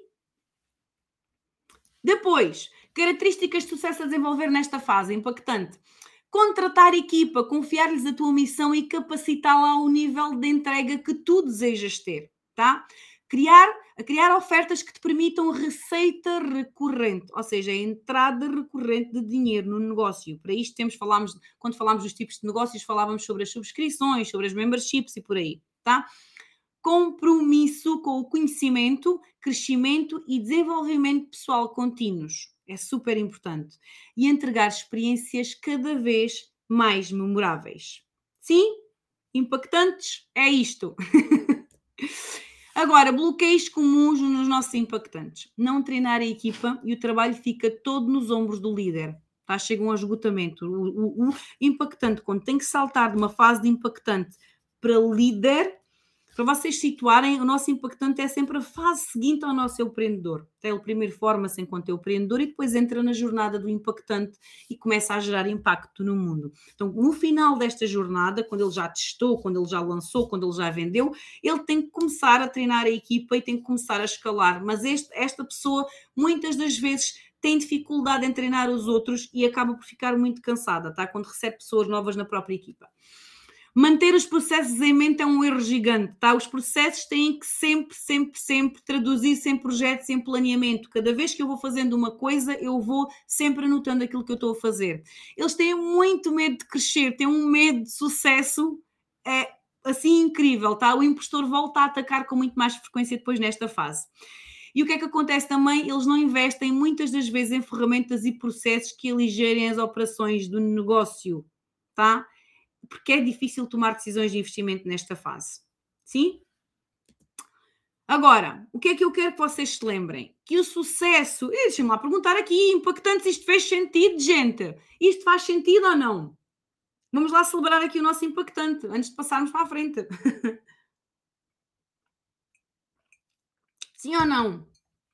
Depois, características de sucesso a desenvolver nesta fase impactante. Contratar equipa, confiar-lhes a tua missão e capacitá-la ao nível de entrega que tu desejas ter, tá? Criar, criar ofertas que te permitam receita recorrente, ou seja, a entrada recorrente de dinheiro no negócio. Para isto temos, falámos, quando falámos dos tipos de negócios, falávamos sobre as subscrições, sobre as memberships e por aí, tá? Compromisso com o conhecimento, crescimento e desenvolvimento pessoal contínuos. É super importante. E entregar experiências cada vez mais memoráveis. Sim? Impactantes? É isto. Agora, bloqueios comuns nos nossos impactantes. Não treinar a equipa e o trabalho fica todo nos ombros do líder. Tá? Chega um esgotamento. O, o, o impactante, quando tem que saltar de uma fase de impactante para líder, para vocês situarem, o nosso impactante é sempre a fase seguinte ao nosso empreendedor. Então, ele primeiro forma-se enquanto empreendedor e depois entra na jornada do impactante e começa a gerar impacto no mundo. Então, no final desta jornada, quando ele já testou, quando ele já lançou, quando ele já vendeu, ele tem que começar a treinar a equipa e tem que começar a escalar. Mas este, esta pessoa, muitas das vezes, tem dificuldade em treinar os outros e acaba por ficar muito cansada, tá? Quando recebe pessoas novas na própria equipa. Manter os processos em mente é um erro gigante, tá? Os processos têm que sempre, sempre, sempre traduzir-se em projetos, em planeamento. Cada vez que eu vou fazendo uma coisa, eu vou sempre anotando aquilo que eu estou a fazer. Eles têm muito medo de crescer, têm um medo de sucesso é, assim incrível, tá? O impostor volta a atacar com muito mais frequência depois nesta fase. E o que é que acontece também? Eles não investem muitas das vezes em ferramentas e processos que aligerem as operações do negócio, tá? Porque é difícil tomar decisões de investimento nesta fase. Sim? Agora, o que é que eu quero que vocês se lembrem? Que o sucesso, e deixem-me lá perguntar aqui, impactante, se isto fez sentido, gente? Isto faz sentido ou não? Vamos lá celebrar aqui o nosso impactante, antes de passarmos para a frente. Sim ou não?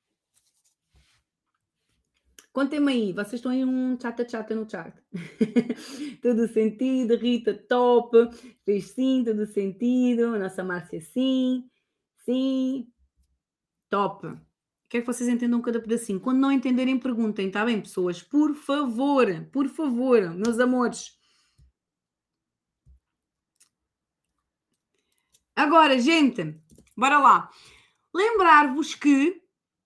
Contem-me aí, vocês estão aí um chata-chata no chat. Tudo sentido, Rita, top. Fez sim, tudo sentido. A nossa Márcia, sim. Sim, top. Quero que vocês entendam cada pedacinho. Quando não entenderem, perguntem, está bem, pessoas? Por favor, por favor, meus amores. Agora, gente, bora lá. Lembrar-vos que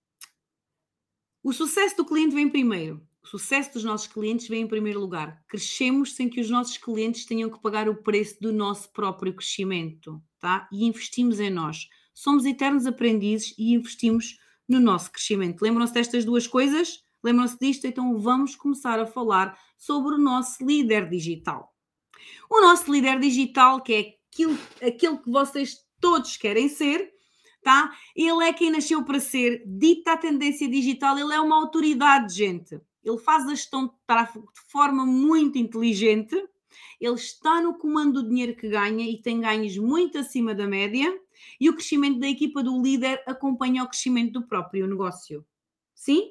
o sucesso do cliente vem primeiro. O sucesso dos nossos clientes vem em primeiro lugar. Crescemos sem que os nossos clientes tenham que pagar o preço do nosso próprio crescimento, tá? E investimos em nós. Somos eternos aprendizes e investimos no nosso crescimento. Lembram-se destas duas coisas? Lembram-se disto? Então vamos começar a falar sobre o nosso líder digital. O nosso líder digital, que é aquilo, aquilo que vocês todos querem ser, tá? Ele é quem nasceu para ser, dita a tendência digital, ele é uma autoridade, gente. Ele faz a gestão de tráfego de forma muito inteligente, ele está no comando do dinheiro que ganha e tem ganhos muito acima da média, e o crescimento da equipa do líder acompanha o crescimento do próprio negócio. Sim?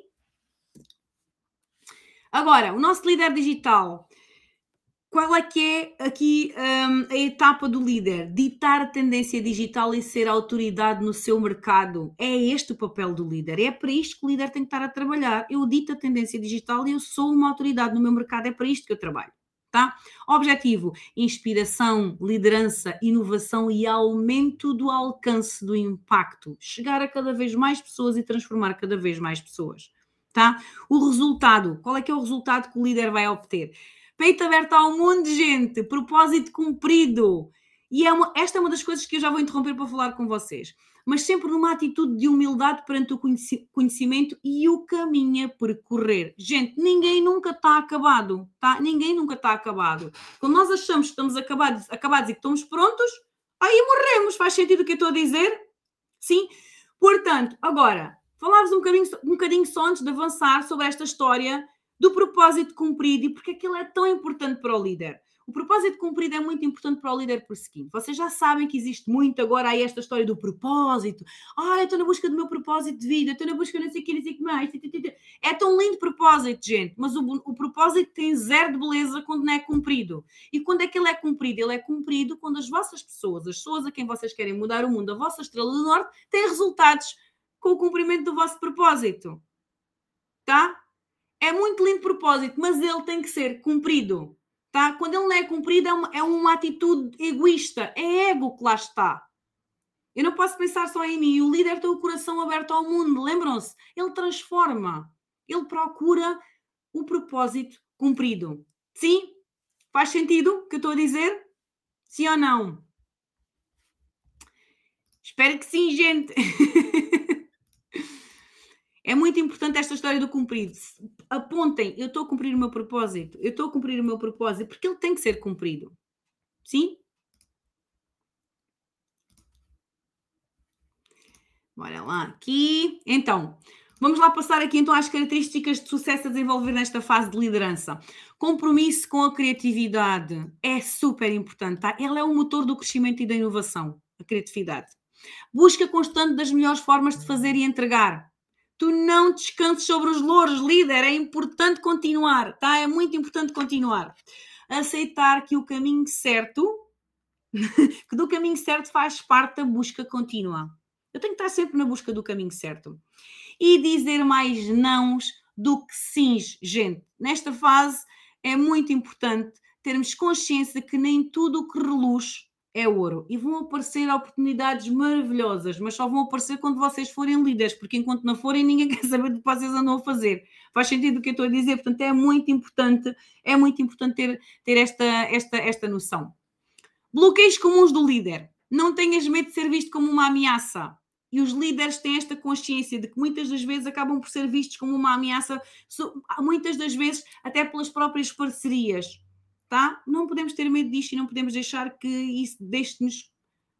Agora, o nosso líder digital, qual é que é aqui hum, a etapa do líder? Ditar a tendência digital e ser autoridade no seu mercado. É este o papel do líder. É para isto que o líder tem que estar a trabalhar. Eu dito a tendência digital e eu sou uma autoridade no meu mercado. É para isto que eu trabalho. Tá? Objetivo: inspiração, liderança, inovação e aumento do alcance do impacto. Chegar a cada vez mais pessoas e transformar cada vez mais pessoas. Tá? O resultado. Qual é que é o resultado que o líder vai obter? Peito aberto ao mundo, gente, propósito cumprido. E é uma, esta é uma das coisas que eu já vou interromper para falar com vocês. Mas sempre numa atitude de humildade perante o conhecimento e o caminho a percorrer. Gente, ninguém nunca está acabado, tá? Ninguém nunca está acabado. Quando nós achamos que estamos acabados, acabados e que estamos prontos, aí morremos. Faz sentido o que eu estou a dizer? Sim? Portanto, agora, falar-vos um bocadinho, um bocadinho só antes de avançar sobre esta história do propósito cumprido e porque aquilo é tão importante para o líder. O propósito cumprido é muito importante para o líder por seguinte. Vocês já sabem que existe muito agora aí esta história do propósito. Ah, eu estou na busca do meu propósito de vida, estou na busca de não sei o que, não sei o que mais. É tão lindo propósito, gente, mas o, o propósito tem zero de beleza quando não é cumprido. E quando é que ele é cumprido? Ele é cumprido quando as vossas pessoas, as pessoas a quem vocês querem mudar o mundo, a vossa estrela do norte, têm resultados com o cumprimento do vosso propósito. Tá? É muito lindo propósito, mas ele tem que ser cumprido. Tá? Quando ele não é cumprido, é uma, é uma atitude egoísta. É ego que lá está. Eu não posso pensar só em mim. O líder tem o coração aberto ao mundo. Lembram-se? Ele transforma. Ele procura o propósito cumprido. Sim? Faz sentido o que eu estou a dizer? Sim ou não? Espero que sim, gente. É muito importante esta história do cumprido. Apontem, eu estou a cumprir o meu propósito. Eu estou a cumprir o meu propósito porque ele tem que ser cumprido. Sim? Bora lá aqui. Então, vamos lá passar aqui então às características de sucesso a desenvolver nesta fase de liderança. Compromisso com a criatividade é super importante, tá? Ela é o motor do crescimento e da inovação, a criatividade. Busca constante das melhores formas de fazer e entregar. Tu não descanses sobre os louros, líder, é importante continuar, tá? É muito importante continuar. Aceitar que o caminho certo, que do caminho certo faz parte da busca contínua. Eu tenho que estar sempre na busca do caminho certo. E dizer mais nãos do que sims, gente. Nesta fase é muito importante termos consciência que nem tudo o que reluz é ouro. E vão aparecer oportunidades maravilhosas, mas só vão aparecer quando vocês forem líderes, porque enquanto não forem, ninguém quer saber do que vocês andam a fazer. Faz sentido o que eu estou a dizer? Portanto, é muito importante, é muito importante ter, ter esta, esta, esta noção. Bloqueios comuns do líder. Não tenhas medo de ser visto como uma ameaça. E os líderes têm esta consciência de que muitas das vezes acabam por ser vistos como uma ameaça, muitas das vezes até pelas próprias parcerias. Tá? Não podemos ter medo disto e não podemos deixar que isso deixe-nos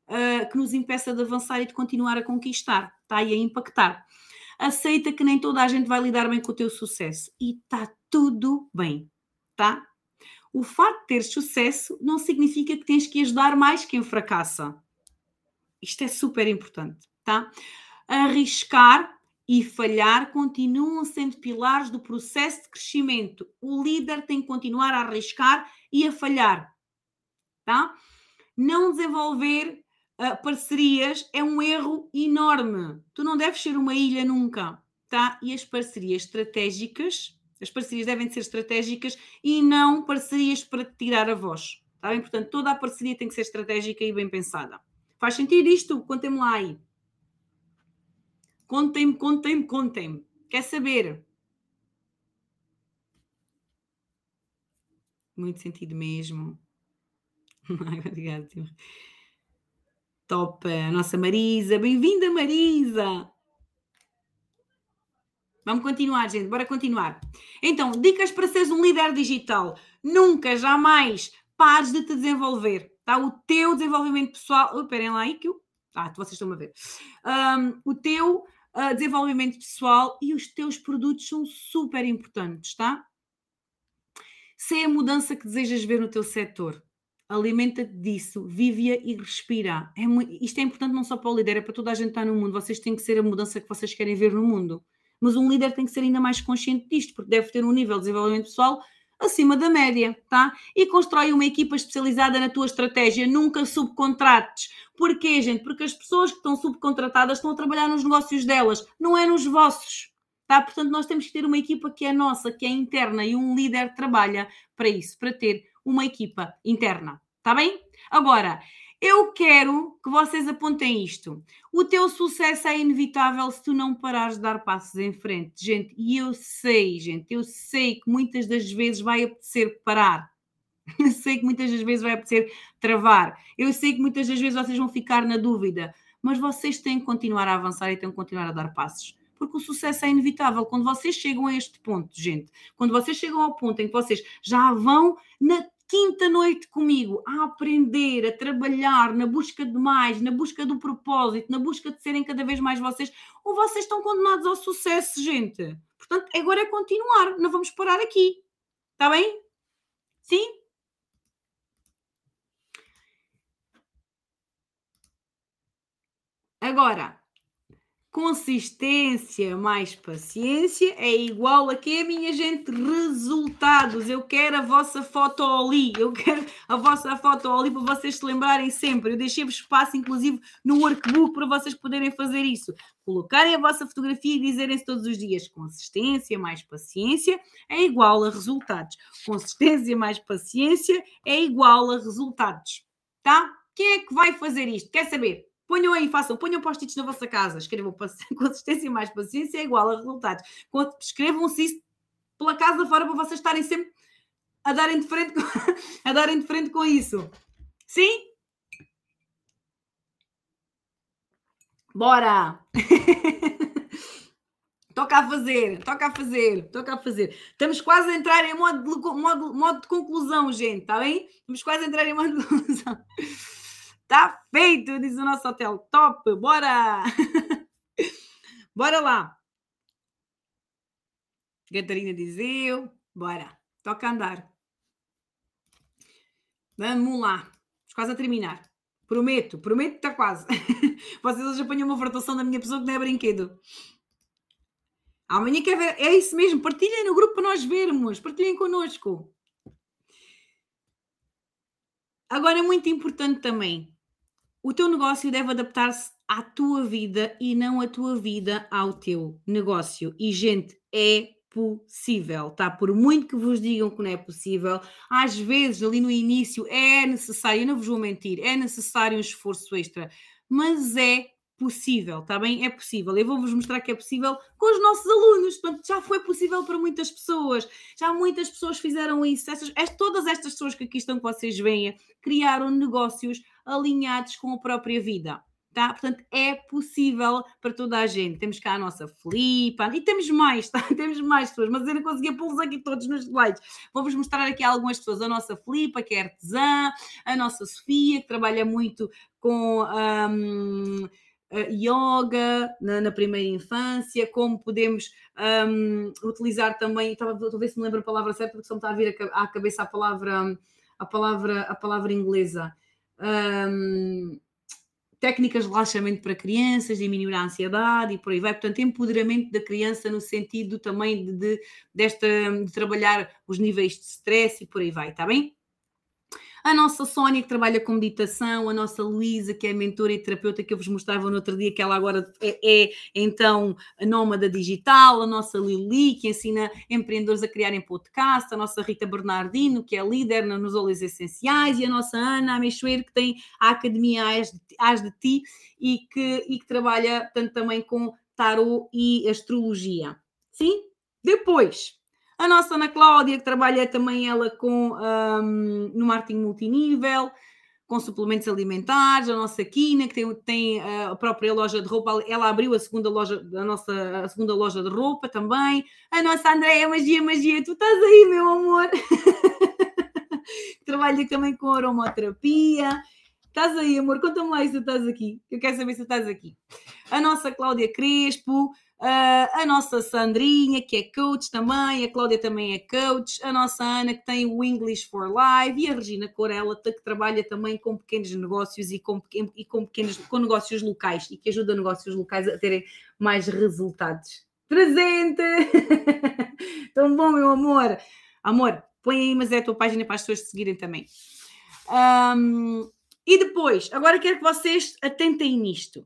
uh, que nos impeça de avançar e de continuar a conquistar, tá? E a impactar. Aceita que nem toda a gente vai lidar bem com o teu sucesso e está tudo bem, tá? O facto de ter sucesso não significa que tens que ajudar mais quem fracassa. Isto é super importante, tá? Arriscar e falhar continuam sendo pilares do processo de crescimento. O líder tem que continuar a arriscar e a falhar, tá? Não desenvolver uh, parcerias é um erro enorme. Tu não deves ser uma ilha nunca, tá? E as parcerias estratégicas, as parcerias devem ser estratégicas e não parcerias para te tirar a voz, tá bem? Portanto, toda a parceria tem que ser estratégica e bem pensada. Faz sentido isto? Contem-me lá aí. Contem-me, contem-me, contem-me. Quer saber? Muito sentido mesmo. Obrigada. Top. A nossa Marisa. Bem-vinda, Marisa. Vamos continuar, gente. Bora continuar. Então, dicas para seres um líder digital. Nunca, jamais pares de te desenvolver. Tá? O teu desenvolvimento pessoal... Oh, esperem lá aí que eu... Ah, vocês estão a ver. Um, o teu uh, desenvolvimento pessoal e os teus produtos são super importantes, tá? Se é a mudança que desejas ver no teu setor, alimenta-te disso, vive-a e respira. É muito, isto é importante não só para o líder, é para toda a gente que está no mundo. Vocês têm que ser a mudança que vocês querem ver no mundo. Mas um líder tem que ser ainda mais consciente disto, porque deve ter um nível de desenvolvimento pessoal acima da média, tá? E constrói uma equipa especializada na tua estratégia. Nunca subcontrates. Porquê, gente? Porque as pessoas que estão subcontratadas estão a trabalhar nos negócios delas, não é nos vossos. Tá? Portanto, nós temos que ter uma equipa que é nossa, que é interna, e um líder trabalha para isso, para ter uma equipa interna. Está bem? Agora, eu quero que vocês apontem isto. O teu sucesso é inevitável se tu não parares de dar passos em frente. Gente, e eu sei, gente, eu sei que muitas das vezes vai apetecer parar. Eu sei que muitas das vezes vai apetecer travar. Eu sei que muitas das vezes vocês vão ficar na dúvida. Mas vocês têm que continuar a avançar e têm que continuar a dar passos. Porque o sucesso é inevitável. Quando vocês chegam a este ponto, gente, quando vocês chegam ao ponto em que vocês já vão na quinta noite comigo a aprender, a trabalhar na busca de mais, na busca do propósito, na busca de serem cada vez mais vocês, ou vocês estão condenados ao sucesso, gente. Portanto, agora é continuar, não vamos parar aqui. Está bem? Sim? Agora, consistência mais paciência é igual a quê, minha gente? Resultados. Eu quero a vossa foto ali. Eu quero a vossa foto ali para vocês se lembrarem sempre. Eu deixei-vos espaço, inclusive, no workbook para vocês poderem fazer isso. Colocarem a vossa fotografia e dizerem-se todos os dias: consistência mais paciência é igual a resultados. Consistência mais paciência é igual a resultados. Tá? Quem é que vai fazer isto? Quer saber? Ponham aí, façam, ponham post-its na vossa casa, escrevam consistência mais paciência é igual a resultados. Escrevam-se isso pela casa fora para vocês estarem sempre a darem de frente com, a darem de frente com isso. Sim? Bora! Toca a fazer, toca a fazer, toca a fazer. Estamos quase a entrar em modo de, modo, modo de conclusão, gente, está bem? Estamos quase a entrar em modo de conclusão. Está feito, diz o nosso hotel. Top, bora! Bora lá. Catarina diz eu. Bora, toca andar. Vamos lá. Estamos quase a terminar. Prometo, prometo que está quase. Vocês hoje apanham uma fartação da minha pessoa que não é brinquedo. Amanhã quer ver. É isso mesmo. Partilhem no grupo para nós vermos. Partilhem connosco. Agora é muito importante também. O teu negócio deve adaptar-se à tua vida e não a tua vida ao teu negócio. E, gente, é possível, tá? Por muito que vos digam que não é possível, às vezes ali no início é necessário, eu não vos vou mentir, é necessário um esforço extra, mas é possível, tá bem? É possível. Eu vou-vos mostrar que é possível com os nossos alunos. Portanto, já foi possível para muitas pessoas. Já muitas pessoas fizeram isso. Estas, todas estas pessoas que aqui estão, que vocês veem, criaram negócios alinhados com a própria vida. tá? Portanto, é possível para toda a gente. Temos cá a nossa Filipa e temos mais, tá? Temos mais pessoas, mas eu não conseguia pô-los aqui todos nos slides. Vou-vos mostrar aqui algumas pessoas. A nossa Filipa, que é artesã, a nossa Sofia, que trabalha muito com um, yoga na, na primeira infância, como podemos um, utilizar também, estava a ver se me lembro a palavra certa, porque só me está a vir à cabeça a palavra, a palavra, a palavra inglesa. Um, técnicas de relaxamento para crianças, diminuir a ansiedade e por aí vai. Portanto, empoderamento da criança no sentido também de, de, desta, de trabalhar os níveis de stress e por aí vai, está bem? A nossa Sónia, que trabalha com meditação, a nossa Luísa, que é mentora e terapeuta, que eu vos mostrava no outro dia, que ela agora é, é então a nómada digital, a nossa Lili, que ensina empreendedores a criarem podcast, a nossa Rita Bernardino, que é líder nos óleos essenciais, e a nossa Ana Ameixoeiro, que tem a Academia As de, As de Ti e que, e que trabalha tanto também com tarot e astrologia. Sim? Depois, a nossa Ana Cláudia, que trabalha também ela com, um, no marketing multinível, com suplementos alimentares, a nossa Kina, que tem, tem a própria loja de roupa, ela abriu a segunda loja, a nossa a segunda loja de roupa também. A nossa Andréia, magia, magia, tu estás aí, meu amor. Trabalha também com aromaterapia. Estás aí, amor? Conta-me lá se tu estás aqui. Eu quero saber se tu estás aqui. A nossa Cláudia Crespo, a nossa Sandrinha, que é coach também, a Cláudia também é coach, a nossa Ana, que tem o English for Life, e a Regina Corella, que trabalha também com pequenos negócios e com, e com, pequenos, com negócios locais, e que ajuda negócios locais a terem mais resultados. Presente! Tão bom, meu amor! Amor, põe aí, mas é a tua página para as pessoas te seguirem também. Um, e depois, agora quero que vocês atentem nisto.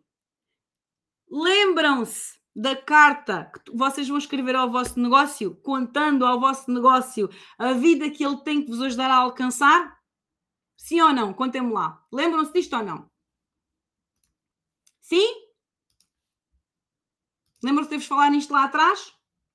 Lembram-se da carta que vocês vão escrever ao vosso negócio, contando ao vosso negócio a vida que ele tem que vos ajudar a alcançar? Sim ou não? Contem-me lá. Lembram-se disto ou não? Sim? Lembram-se de vos falar nisto lá atrás?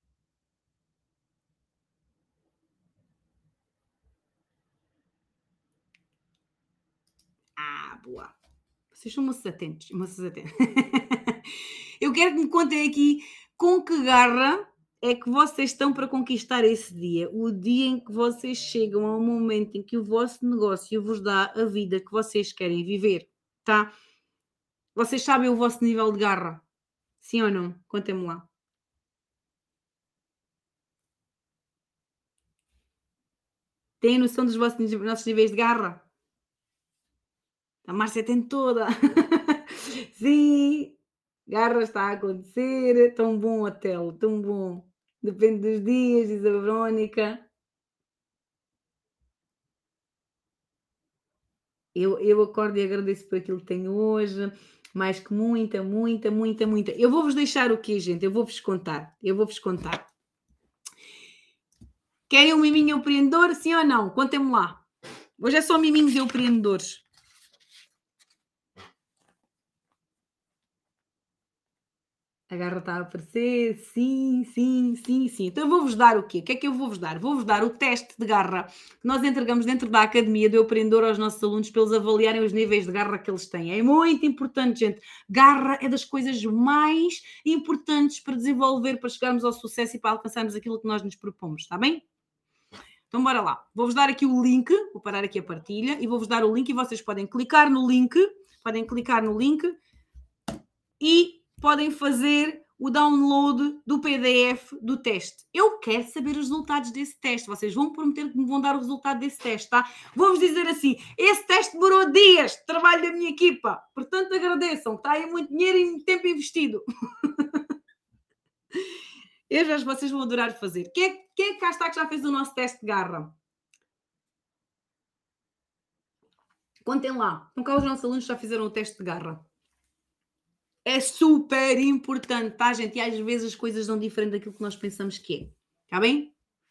Ah, boa. Vocês são moços atentos. Moços atentos. Eu quero que me contem aqui com que garra é que vocês estão para conquistar esse dia. O dia em que vocês chegam a um momento em que o vosso negócio vos dá a vida que vocês querem viver, tá? Vocês sabem o vosso nível de garra? Sim ou não? Contem-me lá. Têm noção dos vossos nossos níveis de garra? A Márcia tem toda. Sim, garra está a acontecer. Tão bom, Otelo, tão bom. Depende dos dias, diz a Verónica. Eu, eu acordo e agradeço por aquilo que tenho hoje. Mais que muita, muita, muita, muita. Eu vou-vos deixar o quê, gente? Eu vou-vos contar. Eu vou-vos contar. Querem um miminho empreendedor, sim ou não? Contem-me lá. Hoje é só miminhos empreendedores. A garra está a aparecer, sim, sim, sim, sim. Então eu vou-vos dar o quê? O que é que eu vou-vos dar? Vou-vos dar o teste de garra que nós entregamos dentro da Academia do Empreendedor aos nossos alunos para eles avaliarem os níveis de garra que eles têm. É muito importante, gente. Garra é das coisas mais importantes para desenvolver, para chegarmos ao sucesso e para alcançarmos aquilo que nós nos propomos, está bem? Então bora lá. Vou-vos dar aqui o link, vou parar aqui a partilha e vou-vos dar o link e vocês podem clicar no link, podem clicar no link e podem fazer o download do P D F do teste. Eu quero saber os resultados desse teste. Vocês vão prometer que me vão dar o resultado desse teste, tá? Vou-vos dizer assim, esse teste demorou dias de trabalho da minha equipa. Portanto, agradeçam. Está aí muito dinheiro e muito tempo investido. Eu já, vocês vão adorar fazer. Quem é, quem é que cá está que já fez o nosso teste de garra? Contem lá. Então cá os nossos alunos já fizeram o teste de garra. É super importante, tá, gente? E às vezes as coisas dão diferente daquilo que nós pensamos que é. Está bem?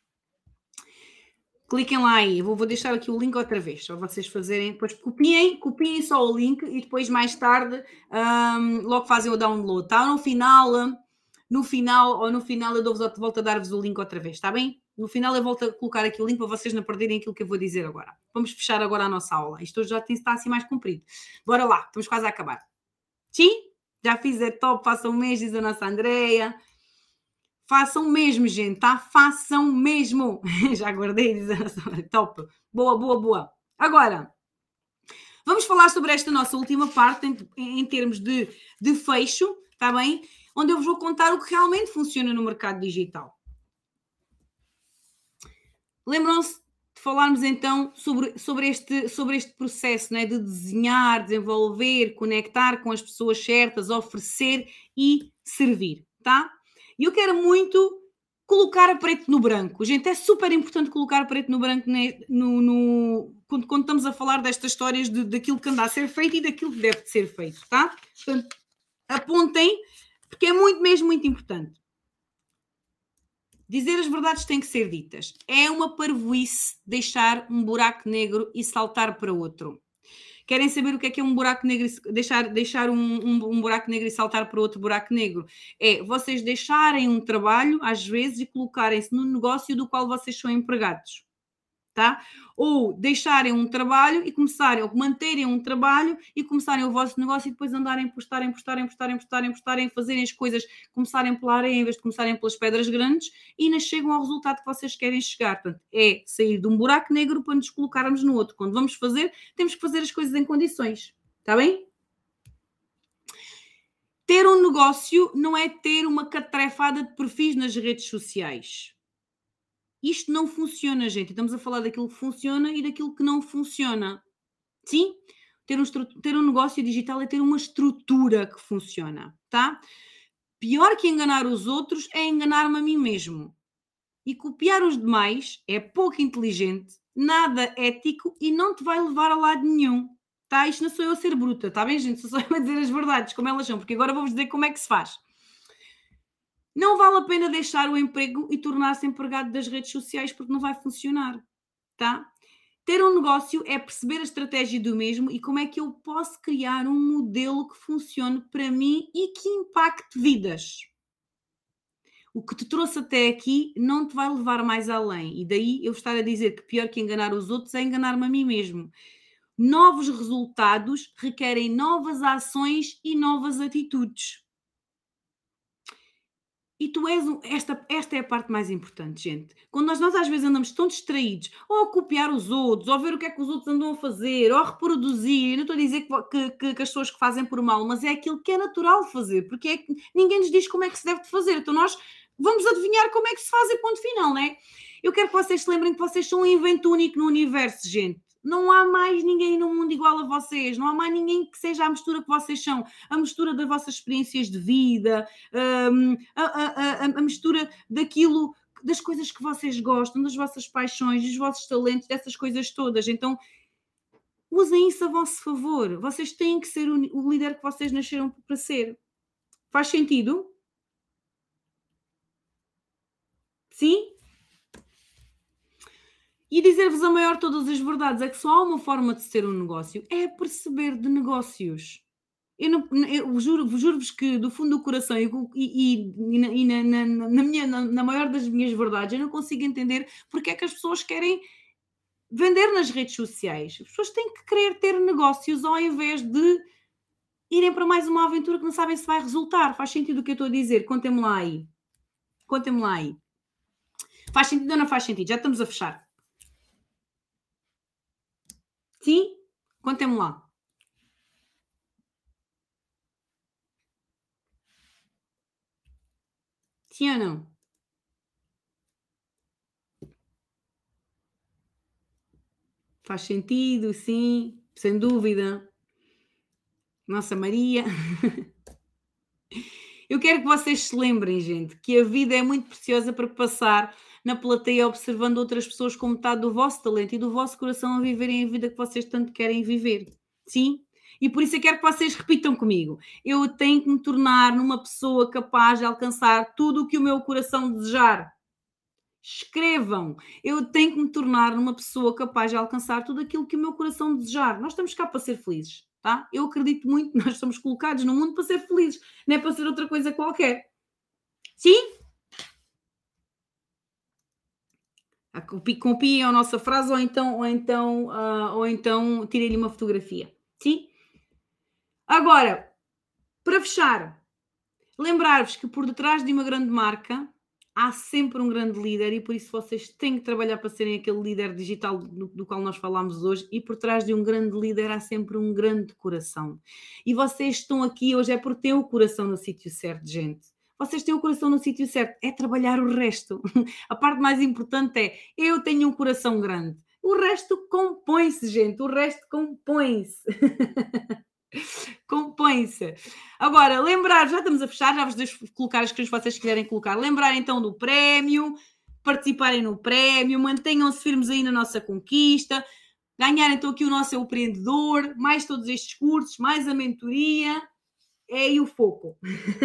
Cliquem lá aí. Vou, vou deixar aqui o link outra vez, para vocês fazerem. Depois copiem, copiem só o link e depois mais tarde um, logo fazem o download, tá? No final, no final, ou no final eu dou-vos volto a dar-vos o link outra vez, está bem? No final eu volto a colocar aqui o link para vocês não perderem aquilo que eu vou dizer agora. Vamos fechar agora a nossa aula. Isto já tem, está assim mais comprido. Bora lá, estamos quase a acabar. Sim, já fiz, é top, façam mesmo, diz a nossa Andreia. Façam mesmo, gente, tá? Façam mesmo. Já guardei, diz a nossa top. Boa, boa, boa. Agora, vamos falar sobre esta nossa última parte em, em termos de, de fecho, está bem? Onde eu vos vou contar o que realmente funciona no mercado digital. Lembram-se de falarmos então sobre, sobre, este, sobre este processo, né, de desenhar, desenvolver, conectar com as pessoas certas, oferecer e servir, tá? E eu quero muito colocar a preto no branco. Gente, é super importante colocar a preto no branco, né, no, no- quando, quando estamos a falar destas histórias de, daquilo que anda a ser feito e daquilo que deve de ser feito, tá? Portanto, apontem, porque é muito mesmo muito importante. Dizer as verdades têm que ser ditas. É uma parvoíce deixar um buraco negro e saltar para outro. Querem saber o que é que é um buraco negro, deixar, deixar um, um, um buraco negro e saltar para outro buraco negro? É vocês deixarem um trabalho, às vezes, e colocarem-se no negócio do qual vocês são empregados. Tá? Ou deixarem um trabalho e começarem, ou manterem um trabalho e começarem o vosso negócio e depois andarem, postarem, postarem, postarem, postarem, postarem, fazerem as coisas, começarem pela areia em vez de começarem pelas pedras grandes e não chegam ao resultado que vocês querem chegar. Portanto, é sair de um buraco negro para nos colocarmos no outro. Quando vamos fazer, temos que fazer as coisas em condições. Está bem? Ter um negócio não é ter uma catrefada de perfis nas redes sociais. Isto não funciona, gente. Estamos a falar daquilo que funciona e daquilo que não funciona. Sim, ter um, ter um negócio digital é ter uma estrutura que funciona, tá? Pior que enganar os outros é enganar-me a mim mesmo. E copiar os demais é pouco inteligente, nada ético e não te vai levar a lado nenhum. Tá? Isto não sou eu a ser bruta, tá bem, gente? Sou só eu a dizer as verdades, como elas são, porque agora vou-vos dizer como é que se faz. Não vale a pena deixar o emprego e tornar-se empregado das redes sociais porque não vai funcionar, tá? Ter um negócio é perceber a estratégia do mesmo e como é que eu posso criar um modelo que funcione para mim e que impacte vidas. O que te trouxe até aqui não te vai levar mais além. E daí eu estar a dizer que pior que enganar os outros é enganar-me a mim mesmo. Novos resultados requerem novas ações e novas atitudes. E tu és um esta esta é a parte mais importante, gente. Quando nós nós às vezes andamos tão distraídos, ou a copiar os outros, ou a ver o que é que os outros andam a fazer, ou a reproduzir, eu não estou a dizer que vo que que que as pessoas que fazem por mal, mas é aquilo que é natural fazer, porque é que ninguém nos diz como é que se deve de fazer, então nós vamos adivinhar como é que se faz e ponto final, não é? Eu quero que vocês se lembrem que vocês são um invento único no universo, gente. Não há mais ninguém no mundo igual a vocês, não há mais ninguém que seja a mistura que vocês são, a mistura das vossas experiências de vida, hum, a, a- a- a mistura daquilo, das coisas que vocês gostam, das vossas paixões, dos vossos talentos, dessas coisas todas. Então, usem isso a vosso favor. Vocês têm que ser o, o líder que vocês nasceram para ser. Faz sentido? Sim? E dizer-vos a maior de todas as verdades é que só há uma forma de ser um negócio, é perceber de negócios. Eu não eu juro juro-vos que do fundo do coração e co e e na e na na na minha na na maior das minhas verdades, eu não consigo entender porque é que as pessoas querem vender nas redes sociais. As pessoas têm que querer ter negócios ao invés de irem para mais uma aventura que não sabem se vai resultar. Faz sentido o que eu estou a dizer? Contem-me lá aí. Contem-me lá aí. Faz sentido ou não faz sentido? Já estamos a fechar. Sim? Contem-me lá. Sim ou não? Faz sentido, sim, sem dúvida. Nossa Maria. Eu quero que vocês se lembrem, gente, que a vida é muito preciosa para passar na plateia observando outras pessoas com metade do vosso talento e do vosso coração a viverem a vida que vocês tanto querem viver. Sim? E por isso eu quero que vocês repitam comigo. Eu tenho que me tornar numa pessoa capaz de alcançar tudo o que o meu coração desejar. Escrevam. Eu tenho que me tornar numa pessoa capaz de alcançar tudo aquilo que o meu coração desejar. Nós estamos cá para ser felizes, tá? Eu acredito muito que nós somos colocados no mundo para ser felizes, não é para ser outra coisa qualquer. Sim? Ah, copi- Copiem a nossa frase ou então, ou então, ah, ou então tirem-lhe uma fotografia. Sim? Agora, Para fechar, lembrar-vos que por detrás de uma grande marca há sempre um grande líder e por isso vocês têm que trabalhar para serem aquele líder digital do, do qual nós falámos hoje e por trás de um grande líder há sempre um grande coração. E vocês estão aqui hoje é por ter o coração no sítio certo, gente. Vocês têm o coração no sítio certo, é trabalhar o resto. A parte mais importante é, eu tenho um coração grande. O resto compõe-se, gente, o resto compõe-se. Compõe-se. Agora, lembrar, já estamos a fechar, já vos deixo colocar as questões que vocês quiserem colocar. Lembrar então do prémio, participarem no prémio, mantenham-se firmes aí na nossa conquista, ganhar então aqui o nosso empreendedor, mais todos estes cursos, mais a mentoria, é aí o foco.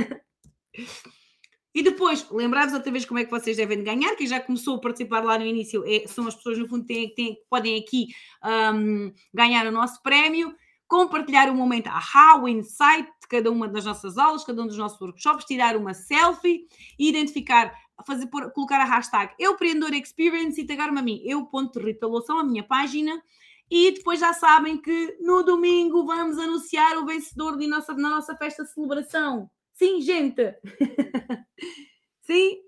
E depois, lembrar-vos outra vez como é que vocês devem ganhar, quem já começou a participar lá no início é, são as pessoas, no fundo, que têm, têm, podem aqui um, ganhar o nosso prémio, compartilhar o momento aha, o insight de cada uma das nossas aulas, cada um dos nossos workshops, tirar uma selfie, identificar, fazer, por, colocar a hashtag Empreendedor Experience e tagar-me a mim, eu.rita.loção, a minha página, e depois já sabem que no domingo vamos anunciar o vencedor de nossa, na nossa festa de celebração. Sim, gente! Sim?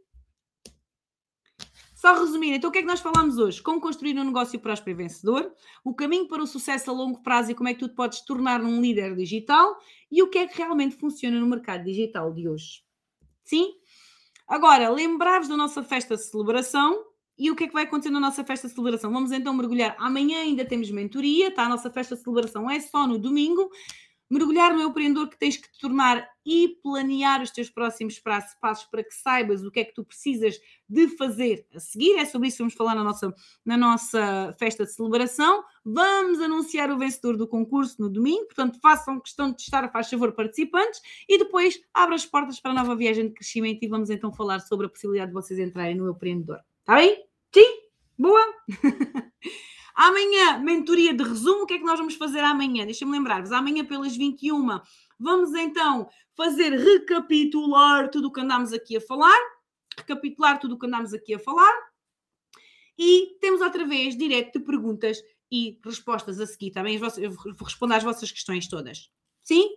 Só resumindo, então o que é que nós falamos hoje? Como construir um negócio próspero e vencedor, o caminho para o sucesso a longo prazo e como é que tu te podes tornar um líder digital e o que é que realmente funciona no mercado digital de hoje. Sim? Agora, lembrar-vos da nossa festa de celebração e o que é que vai acontecer na nossa festa de celebração. Vamos então mergulhar. Amanhã ainda temos mentoria, tá? A nossa festa de celebração é só no domingo. Mergulhar no empreendedor que tens que te tornar e planear os teus próximos passos para que saibas o que é que tu precisas de fazer a seguir. É sobre isso que vamos falar na nossa, na nossa festa de celebração. Vamos anunciar o vencedor do concurso no domingo, portanto façam questão de testar, faz favor, participantes, e depois abra as portas para a nova viagem de crescimento e vamos então falar sobre a possibilidade de vocês entrarem no empreendedor. Está bem? Sim? Boa? Amanhã, mentoria de resumo, o que é que nós vamos fazer amanhã? Deixem-me lembrar-vos, amanhã pelas vinte e uma vamos então fazer recapitular tudo o que andámos aqui a falar, recapitular tudo o que andámos aqui a falar e temos outra vez direto de perguntas e respostas a seguir, tá bem? Eu vou responder às vossas questões todas. Sim?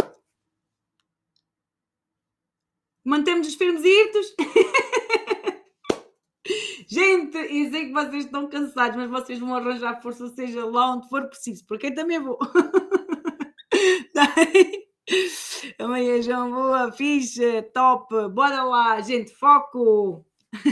Mantemos-nos firmes e irtos? Gente, eu sei que vocês estão cansados, mas vocês vão arranjar força, seja lá onde for preciso, porque eu também vou. Amanhã, João, boa, fixe, top, bora lá, gente, foco.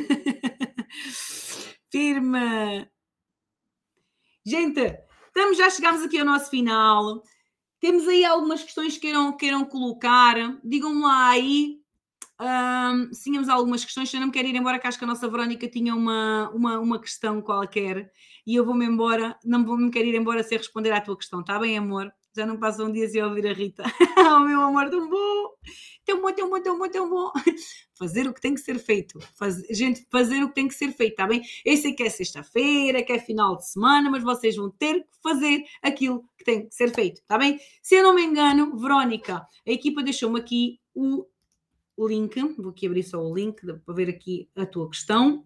Firme. Gente, estamos, já chegámos aqui ao nosso final. Temos aí algumas questões que queiram, queiram colocar. Digam-me lá aí. Um, tínhamos algumas questões, eu não me quero ir embora, que acho que a nossa Verónica tinha uma, uma, uma questão qualquer e eu vou-me embora, não vou, me quero ir embora sem responder à tua questão, está bem, amor? Já não passam um dia sem ouvir a Rita. Oh, meu amor, tão bom, tão bom, tão bom, tão bom, tão bom. Fazer o que tem que ser feito. Faz, gente, fazer o que tem que ser feito, está bem? Eu sei que é sexta-feira, que é final de semana, mas vocês vão ter que fazer aquilo que tem que ser feito, está bem? Se eu não me engano, Verónica, a equipa deixou-me aqui o link, vou aqui abrir só o link para ver aqui a tua questão.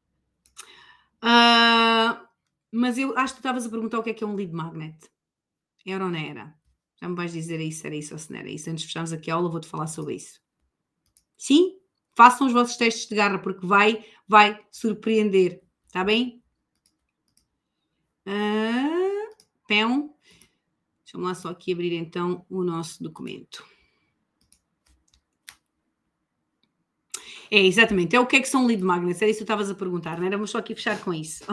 Uh, mas eu acho que tu estavas a perguntar o que é que é um lead magnet. Era ou não era? Já me vais dizer isso, era isso ou se não era isso. Antes de fecharmos aqui a aula, vou-te falar sobre isso. Sim? Façam os vossos testes de garra, porque vai, vai surpreender. Está bem? Uh, pão. Deixa-me lá só aqui abrir então o nosso documento. É, exatamente. É o que é que são lead magnets. Era isso que tu estavas a perguntar, não era? Vamos só aqui fechar com isso.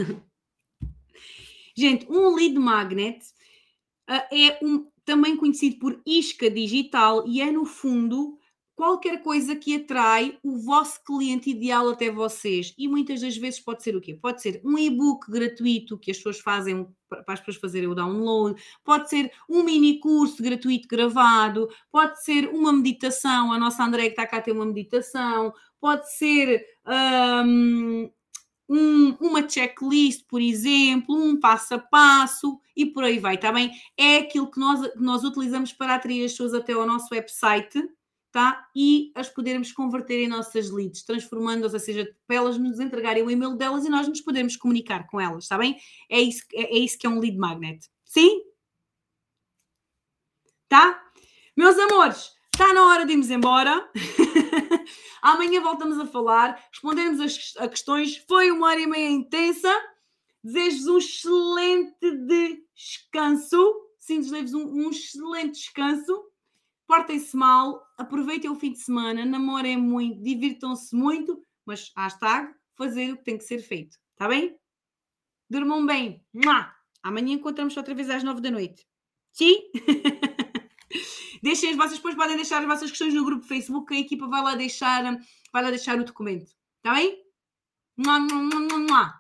Gente, um lead magnet uh, é um, também conhecido por isca digital e é, no fundo, qualquer coisa que atrai o vosso cliente ideal até vocês. E muitas das vezes pode ser o quê? Pode ser um e-book gratuito que as pessoas fazem para as pessoas fazerem o download, pode ser um mini curso gratuito gravado, pode ser uma meditação, a nossa André que está cá tem uma meditação, pode ser um, um, uma checklist, por exemplo, um passo a passo e por aí vai, está bem? É aquilo que nós, nós utilizamos para atrair as pessoas até ao nosso website, tá? E as podermos converter em nossas leads, transformando-as, ou seja, para elas nos entregarem o e-mail delas e nós nos podermos comunicar com elas, está bem? É isso, é, é isso que é um lead magnet. Sim? Tá? Meus amores, está na hora de irmos embora. Amanhã voltamos a falar, respondermos as, a questões. Foi uma hora e meia intensa. Desejo-vos um excelente descanso. Sim, desejo-vos um, um excelente descanso. Portem-se mal, aproveitem o fim de semana, namorem muito, divirtam-se muito, mas hashtag fazer o que tem que ser feito. Está bem? Durmam bem. Mua! Amanhã encontramos outra vez às nove da noite. Sim? Deixem as vossas, depois podem deixar as vossas questões no grupo Facebook, que a equipa vai lá deixar, vai lá deixar o documento. Está bem? Mua, mua, mua, mua.